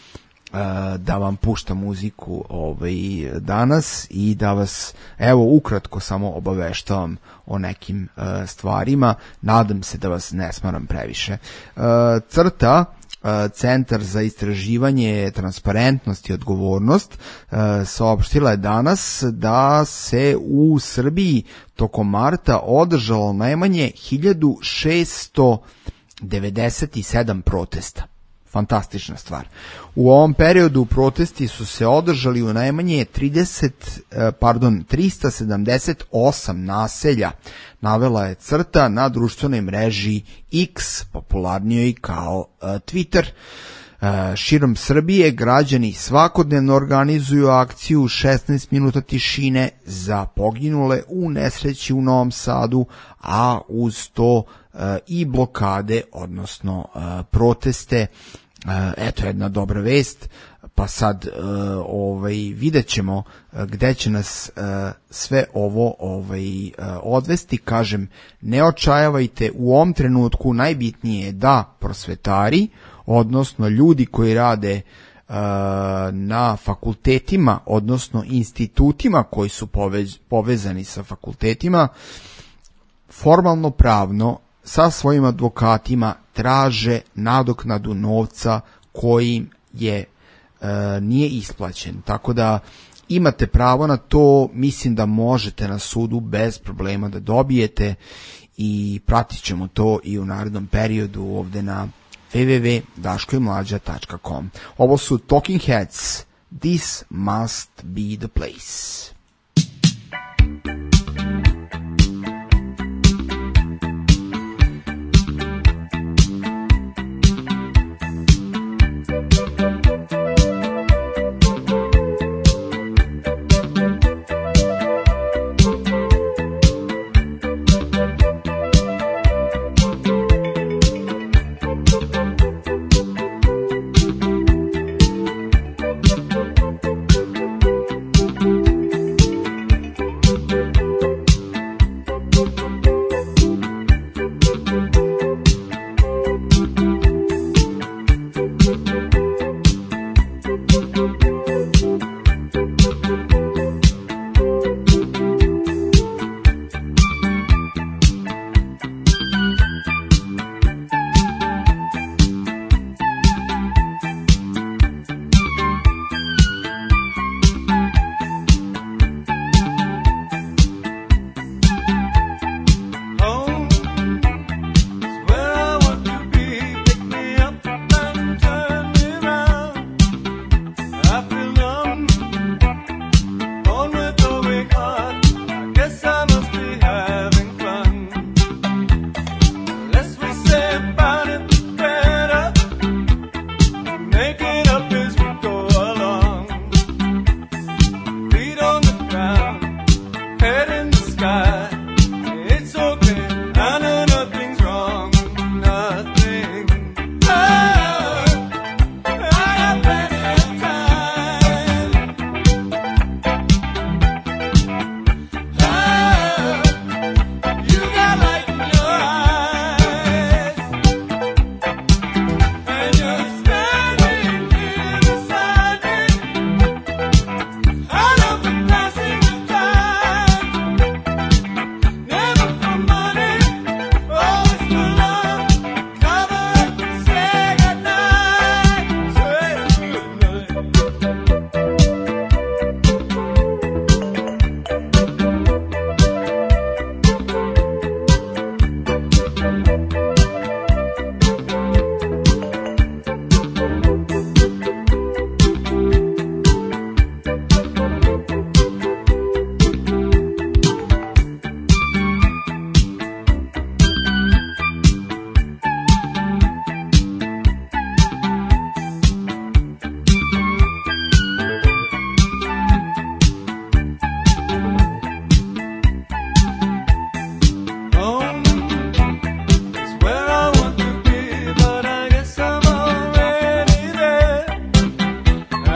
S3: da vam pušta muziku ovaj, danas i da vas, evo, ukratko samo obaveštavam o nekim uh, stvarima. Nadam se da vas ne smaram previše. Uh, crta Centar za istraživanje, transparentnost i odgovornost saopštila je danas da se u Srbiji tokom marta održalo najmanje hiljadu šesto devedeset sedam protesta. Fantastična stvar. U ovom periodu protesti su se održali u najmanje trideset, pardon, trista sedamdeset osam naselja, navela je Crta na društvenoj mreži X, popularnijoj kao uh, Twitter. Uh, širom Srbije građani svakodnevno organizuju akciju šesnaest minuta tišine za poginule u nesreći u Novom Sadu, a uz to uh, i blokade, odnosno uh, proteste. Uh, eto jedna dobra vest, pa sad uh, ovaj, vidjet ćemo uh, gde će nas uh, sve ovo ovaj, uh, odvesti. Kažem, ne očajavajte, u ovom trenutku najbitnije je da prosvetari, odnosno ljudi koji rade uh, na fakultetima, odnosno institutima koji su povez, povezani sa fakultetima, formalno pravno sa svojim advokatima traže nadoknadu novca koji je e, nije isplaćen. Tako da imate pravo na to, mislim da možete na sudu bez problema da dobijete i pratit ćemo to i u narednom periodu ovde na w w w tačka daško i mlađa tačka com. Ovo su Talking Heads, This Must Be the Place.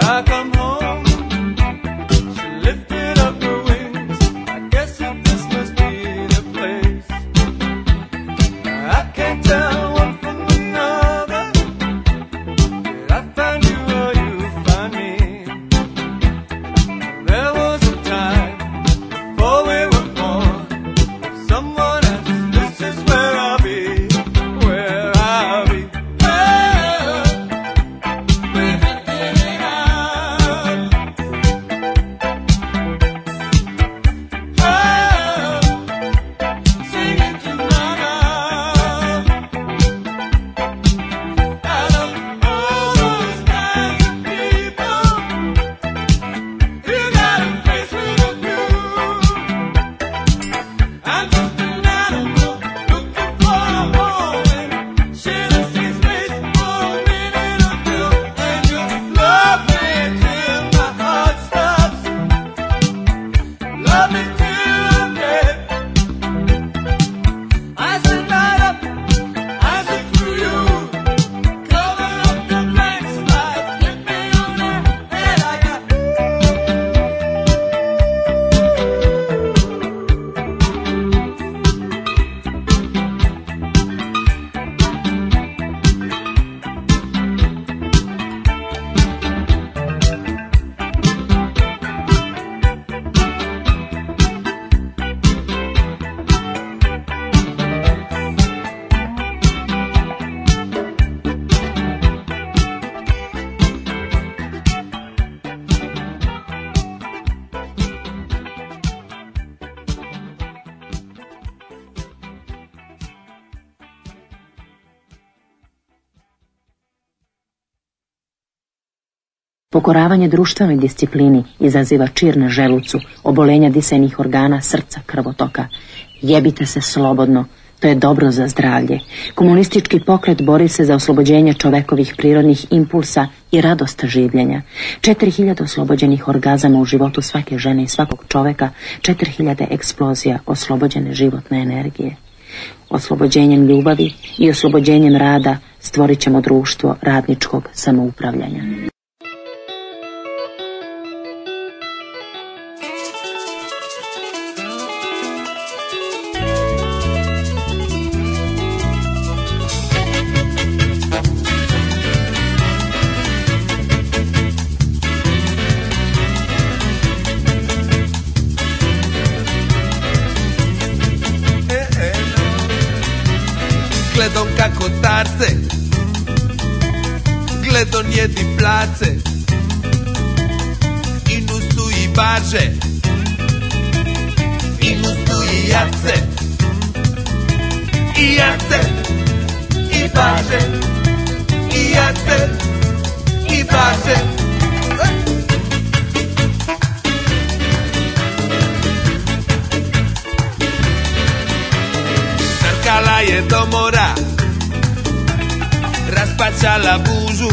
S11: I come home, she lifted up her wings. I guess that this must be the place. I can't tell one from another. Did I find you or you find me? There was a time before we were born. If someone else, this is where I'll be, where I'll be.
S6: Pokoravanje društvenoj disciplini izaziva čir na želucu, obolenja disajnih organa, srca, krvotoka. Jebite se slobodno, to je dobro za zdravlje. Komunistički pokret bori se za oslobođenje čovekovih prirodnih impulsa i radost življenja. Četiri hiljade oslobođenih orgazama u životu svake žene i svakog čoveka, četiri hiljade eksplozija oslobođene životne energije. Oslobođenjem ljubavi i oslobođenjem rada stvorit ćemo društvo radničkog samoupravljanja.
S15: Gledom kako tarce, gledom jedi place, i nustu i barže, i nustu i jace, i jace, i barže, i jace, i barže. Trkala je do mora, raspačala bužu,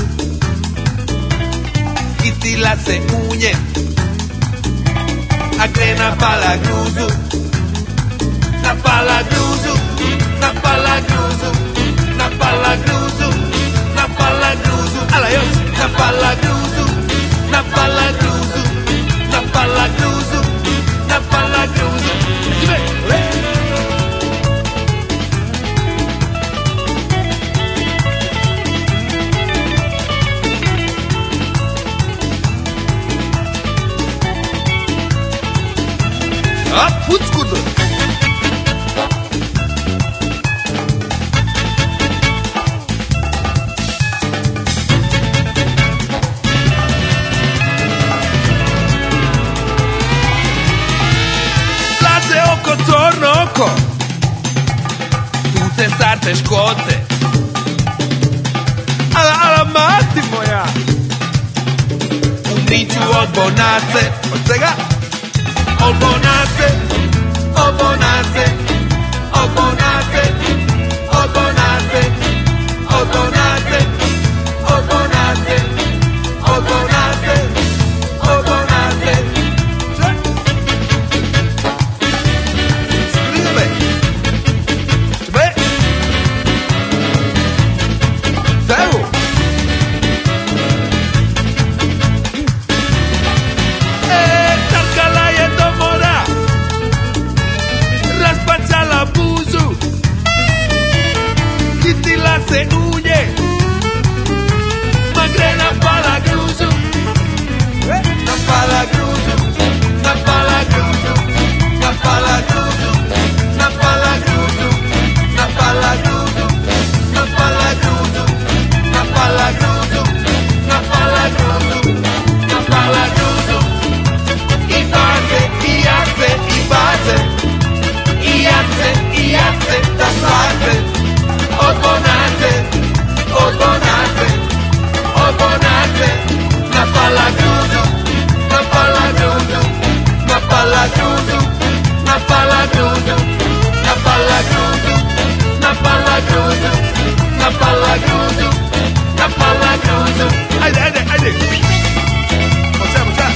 S15: hitila se u nje, a gde napala gruzu, napala gruzu, napala gruzu, napala gruzu, napala gruzu, ala još, napala gruzu, napala gruzu, napala gruzu, napala gruzu, sve, le. A, puckudu! Plače oko, corno oko, tuce, sarte, škoce. Ala, ala, mati moja! Umriću od bonace, od svega? Od bonace, od bonace, od bonace, od bonace, od bonace, od bonace, od bonace, od bonace. Skrive. Sve. Zevu.
S11: na palla grudu, na palla grudu, na palla grudu, na palla grudu, na palla grudu. Ajde, ajde, ajde. Poča, poča.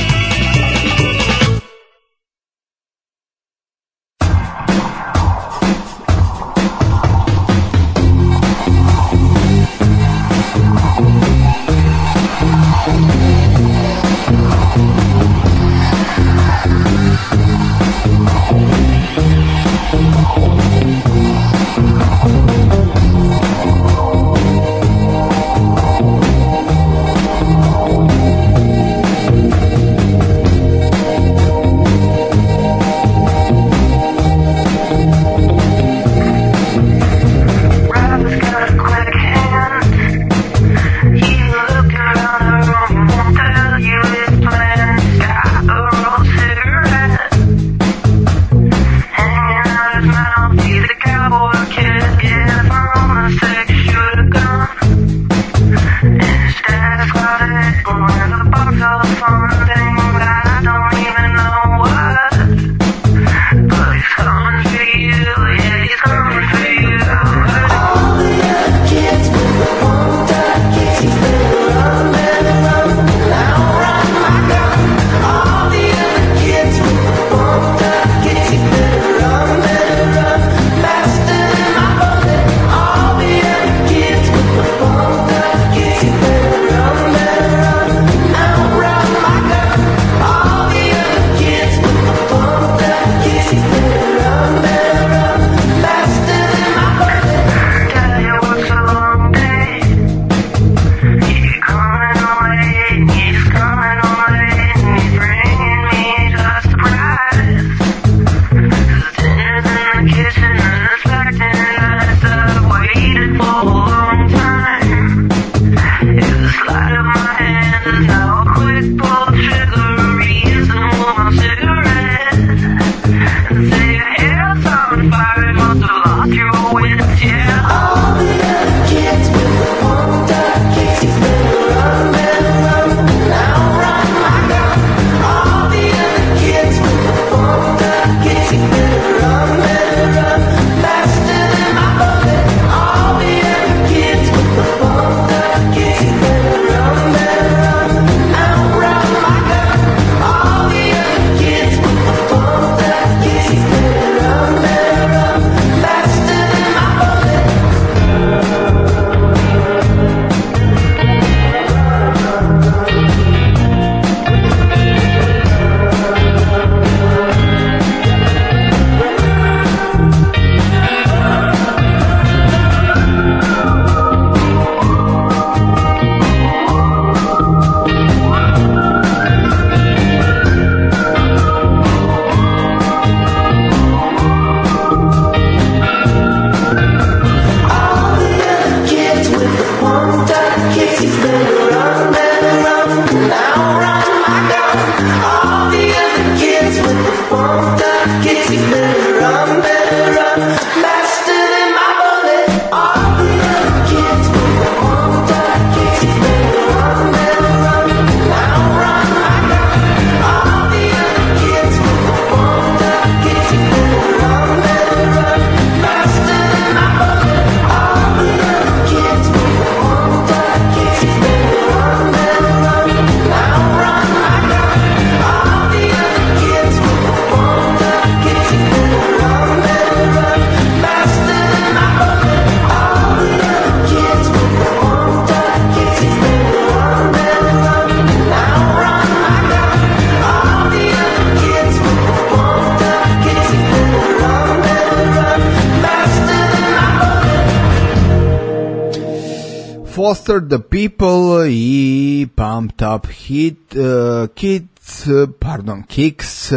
S3: Foster the People i Pumped Up Hit, uh, Kids, pardon, Kicks uh,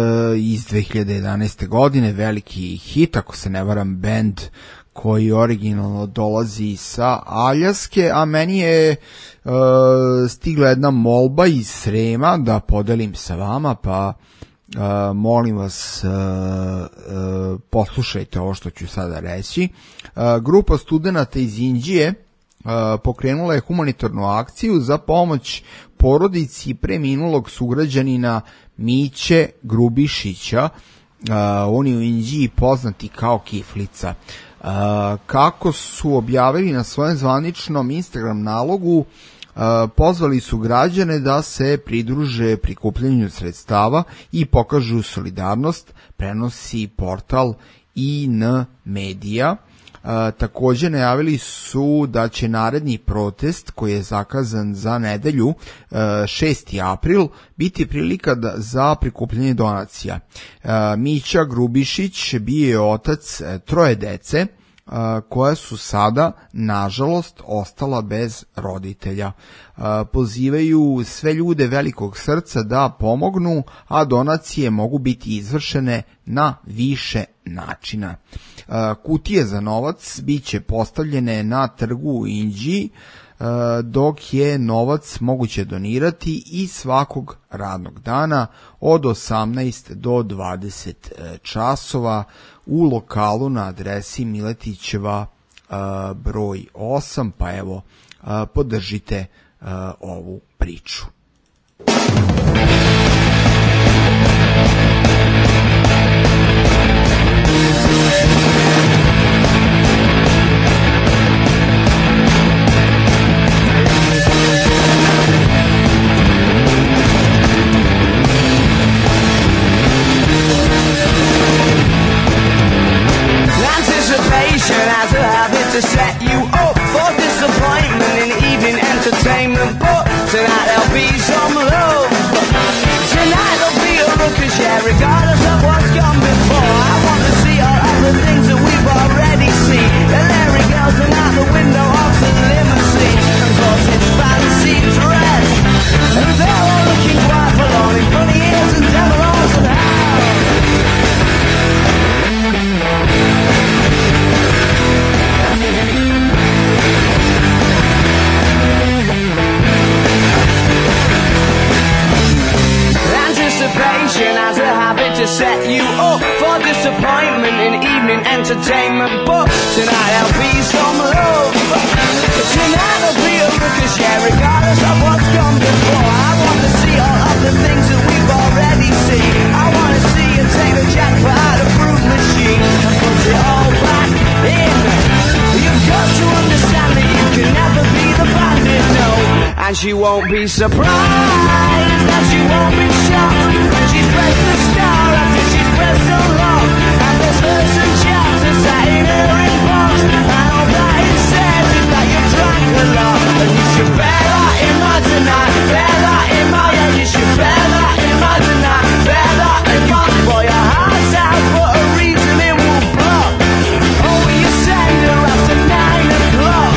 S3: iz dve hiljade jedanaeste godine, veliki hit, ako se ne varam, band koji originalno dolazi sa Aljaske, a meni je uh, stigla jedna molba iz Srema da podelim sa vama, pa uh, molim vas uh, uh, poslušajte ovo što ću sada reći. Uh, grupa studenata iz Inđije Uh, pokrenula je humanitarnu akciju za pomoć porodici preminulog sugrađanina Miće Grubišića, oni u Inđiji poznati kao Kiflica. Kako su objavili na svojem zvaničnom Instagram nalogu, pozvali su građane da se pridruže prikupljanju sredstava i pokažu solidarnost, prenosi portal I N Medija. Također najavili su da će naredni protest koji je zakazan za nedelju šesti april biti prilika za prikupljanje donacija. Mića Grubišić bio je otac troje dece koja su sada, nažalost, ostala bez roditelja. Pozivaju sve ljude velikog srca da pomognu, a donacije mogu biti izvršene na više načina. Kutije za novac bit će postavljene na trgu u Inđiji, dok je novac moguće donirati i svakog radnog dana od osamnaest do dvadeset časova u lokalu na adresi Miletićeva broj osam, pa evo podržite ovu priču.
S9: Anticipation has a habit to set you up for disappointment in evening entertainment, but tonight there'll be some love. Tonight there'll be a ruckus, yeah, regardless of what's gone before. I want to see all of the things that we've already seen. The Larry girls and out the window of the limousine, and course it's fancy dress, and they're all looking quite forlorn in funny ears and devil horns and hell. Anticipation has a habit to set you up for disappointment in evening entertainment, but tonight there'll be some love. Tonight there'll be a ruckus, yeah, regardless of what's gone before. I want to see all of the things that we've already seen. I want to see you take the jackpot out of fruit machine and put it all back in. You've got to understand that you can never be the bandit, no. And she won't be surprised, and she won't be shocked when she's pressed the star after she's pressed the lock. And there's verse and chapters sat in her inbox, and all that it says is that you've drank a lot. And you should bear that in mind tonight, bear that in mind, yeah, you should bear that in mind tonight, bear that in mind. Boy, your heart's out for a reason it will block. Oh, will you send her after nine o'clock?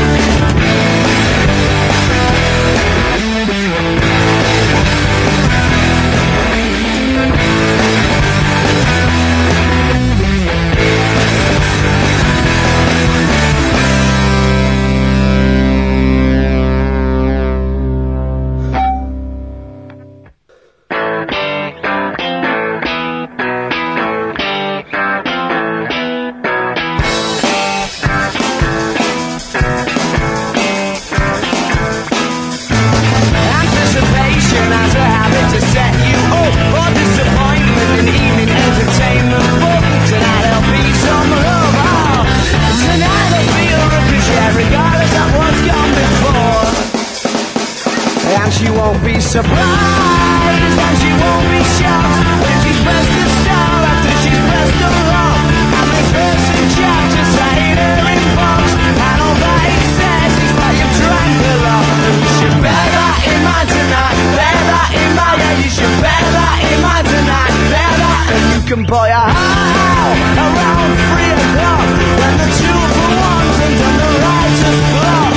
S9: Surprised, and she won't be shocked when she's pressed the star after she's pressed the lock. And there's verse and chapters sat in her inbox, and all that it says is that you've drank a lot. And you should bear that in mind tonight, bear that in mind, yeah, you should bear that in mind tonight, bear that. And you can buy a house around three o'clock when the two for ones and then the righteous block.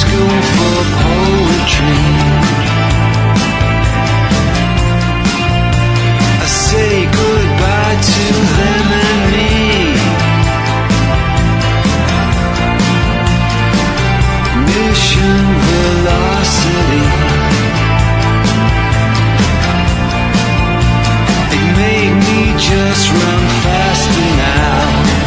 S21: school for poetry. I say goodbye to them and me. Mission velocity. It made me just run faster now.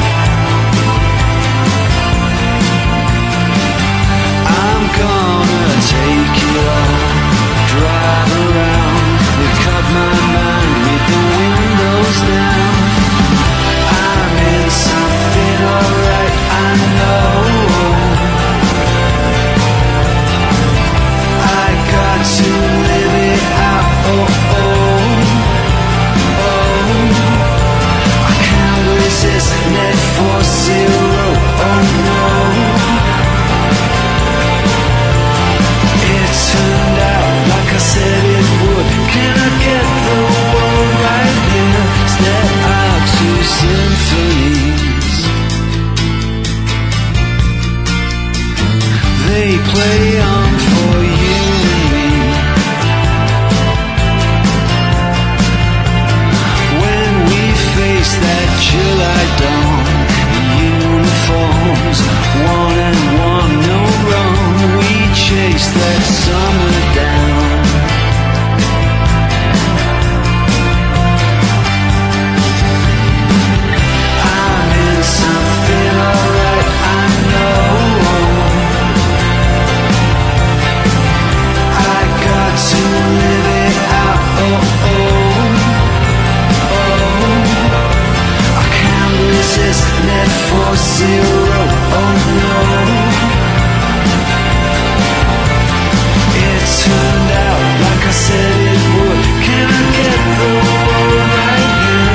S21: I'm gonna take it all, drive around, wake up my mind with the windows down. I'm in something alright, I know. I got to live it out, oh oh, oh. I can't resist net for zero, oh no. It turned out like I said it would. Can I get the world right here? Step out to symphonies. They play on for you and me. When we face that July dawn, uniforms, one and one, no wrong. We chase that summer down. I'm in something alright, I know. I got to live it out, oh oh, oh. I can't resist net for zero, oh no. It turned out like I said it would. Can I get the world right here?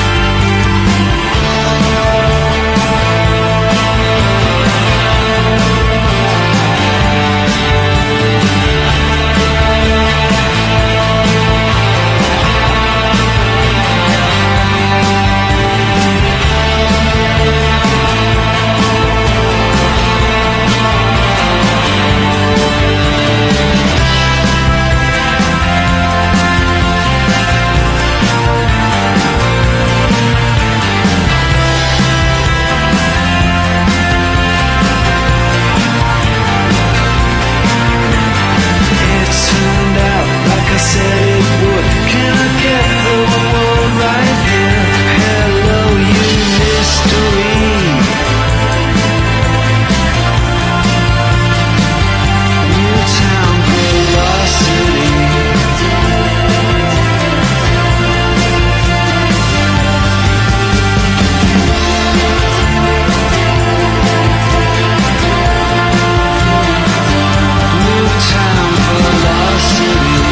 S21: It turned out like I said it would. Can I get the world right here? Hello, you mystery. Newtown velocity. Newtown velocity.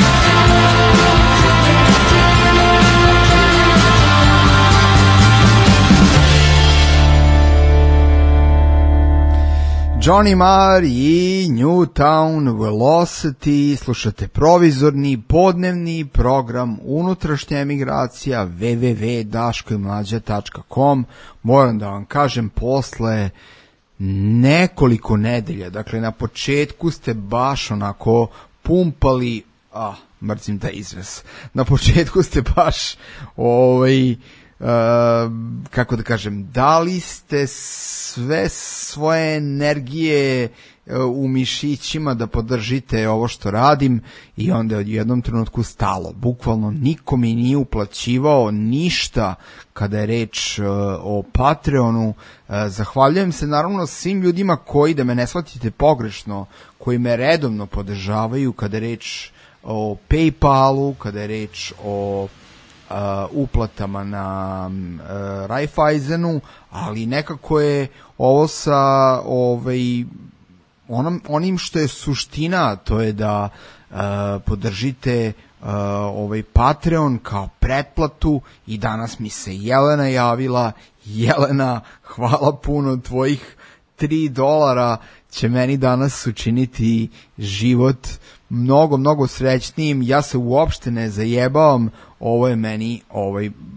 S3: Johnny Marr i Newtown Velocity. Slušate provizorni podnevni program Unutrašnja emigracija w w w tačka daško i mlađa tačka com. Moram da vam kažem, posle nekoliko nedelja, dakle na početku ste baš onako pumpali, ah, mrzim taj izraz, na početku ste baš ovaj, uh, kako da kažem, dali ste sve svoje energije uh, u mišićima da podržite ovo što radim i onda je od jednom trenutku stalo. Bukvalno niko mi nije uplaćivao ništa kada je reč uh, o Patreonu. Uh, zahvaljujem se naravno svim ljudima koji, da me ne shvatite pogrešno, koji me redovno podržavaju kada je reč o PayPalu, kada je reč o uh, uplatama na uh, Raiffeisenu, ali nekako je ovo sa ovaj, onom, onim što je suština, to je da uh, podržite uh, ovaj Patreon kao pretplatu. I danas mi se Jelena javila. Jelena, hvala puno, tvojih tri dolara će meni danas učiniti život mnogo, mnogo srećnijim. Ja se uopšte ne zajebavam, ovo je meni ovaj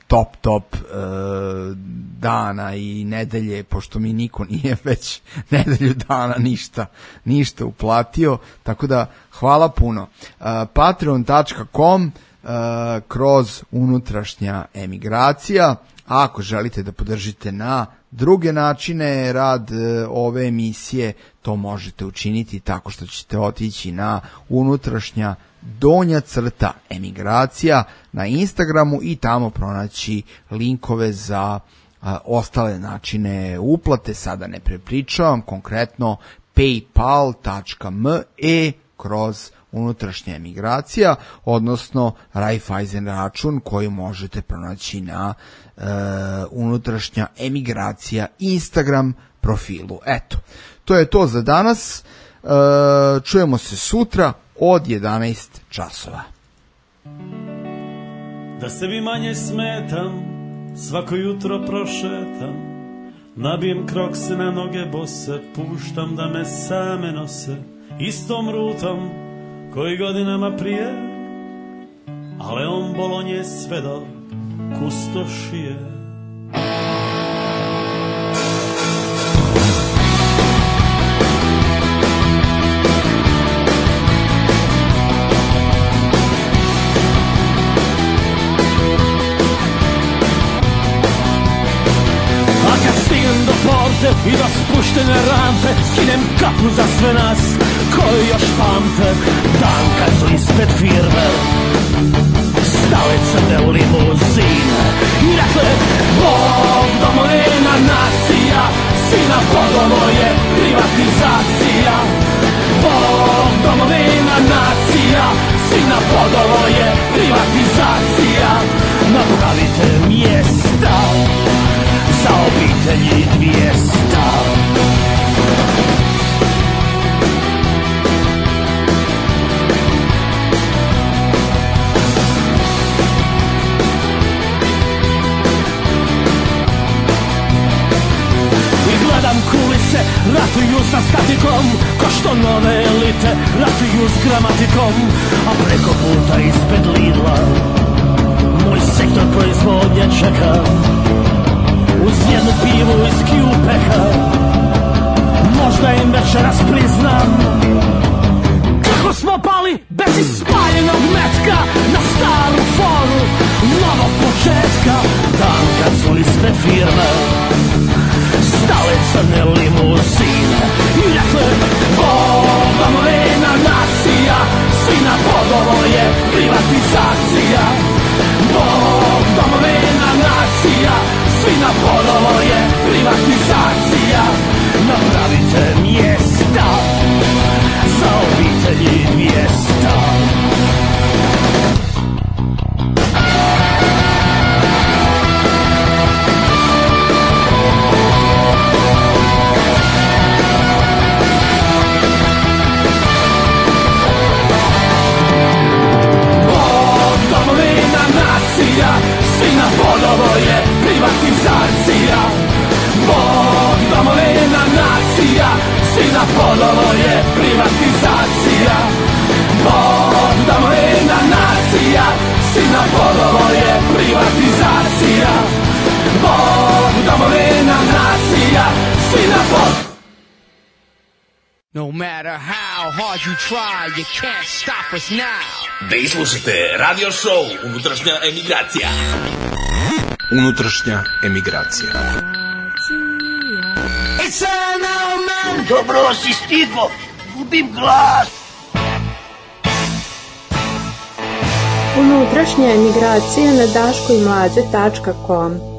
S3: top top e, dana i nedelje, pošto mi niko nije već nedelju dana ništa ništa uplatio, tako da hvala puno. e, patreon tačka com e, kroz unutrašnja emigracija. A ako želite da podržite na druge načine rad e, ove emisije, to možete učiniti tako što ćete otići na unutrašnja donja crta emigracija na Instagramu i tamo pronaći linkove za a, ostale načine uplate. Sada ne prepričavam, konkretno paypal tačka me kroz unutrašnja emigracija, odnosno Raiffeisen račun koji možete pronaći na e, unutrašnja emigracija Instagram profilu. Eto, to je to za danas. E, čujemo se sutra od jedanaest časova.
S12: Da sebi manje smetam, svako jutro prošetam, nabijem krokse na noge bose, puštam da me same nose istom rutom koji godinama prije, a Leon Bolonje sve do kustošije. I do spuštene rampe skinem kapu za sve nas koji još pamte dan kad su ispred firme stale crne limuzine i rekle: Bog, domovina, nacija, sina podovo je privatizacija. Bog, domovina, nacija, sina podovo je privatizacija. Napravite mjesta za obitelji dvijesta. I gledam kulise, ratuju sa statikom, ko što nove elite ratuju s gramatikom. A preko puta ispred Lidla moj sektor proizvodnje čeka uz jednu pivu iz Q-Peka. Možda im večeras priznam kako smo pali bez ispaljenog metka na staru foru novog početka. Dan kad su ispred firme stale crne limuzine i rekle: Bog, domovina, nacija, sina podovo je privatizacija. Bog, domovina, nacija, svina podovo je privatizacija. Napravite mjesta za obitelji dvijesta. Bog, domovina, nacija, svina podovo je privatizacija. Bog, domovina, nacija, sina podovo je privatizacija. Bog, domovina, nacija, sina podovo je privatizacija. Bog, domovina, nacija, sina podovo.
S16: No matter how hard you try, you can't stop us now.
S14: Vi slušate radio show Unutrašnja emigracija.
S18: Unutrašnja emigracija.
S9: E sad na omen! Dobro si stigo, gubim glas!
S23: Unutrašnja emigracija na daško i mlađe tačka com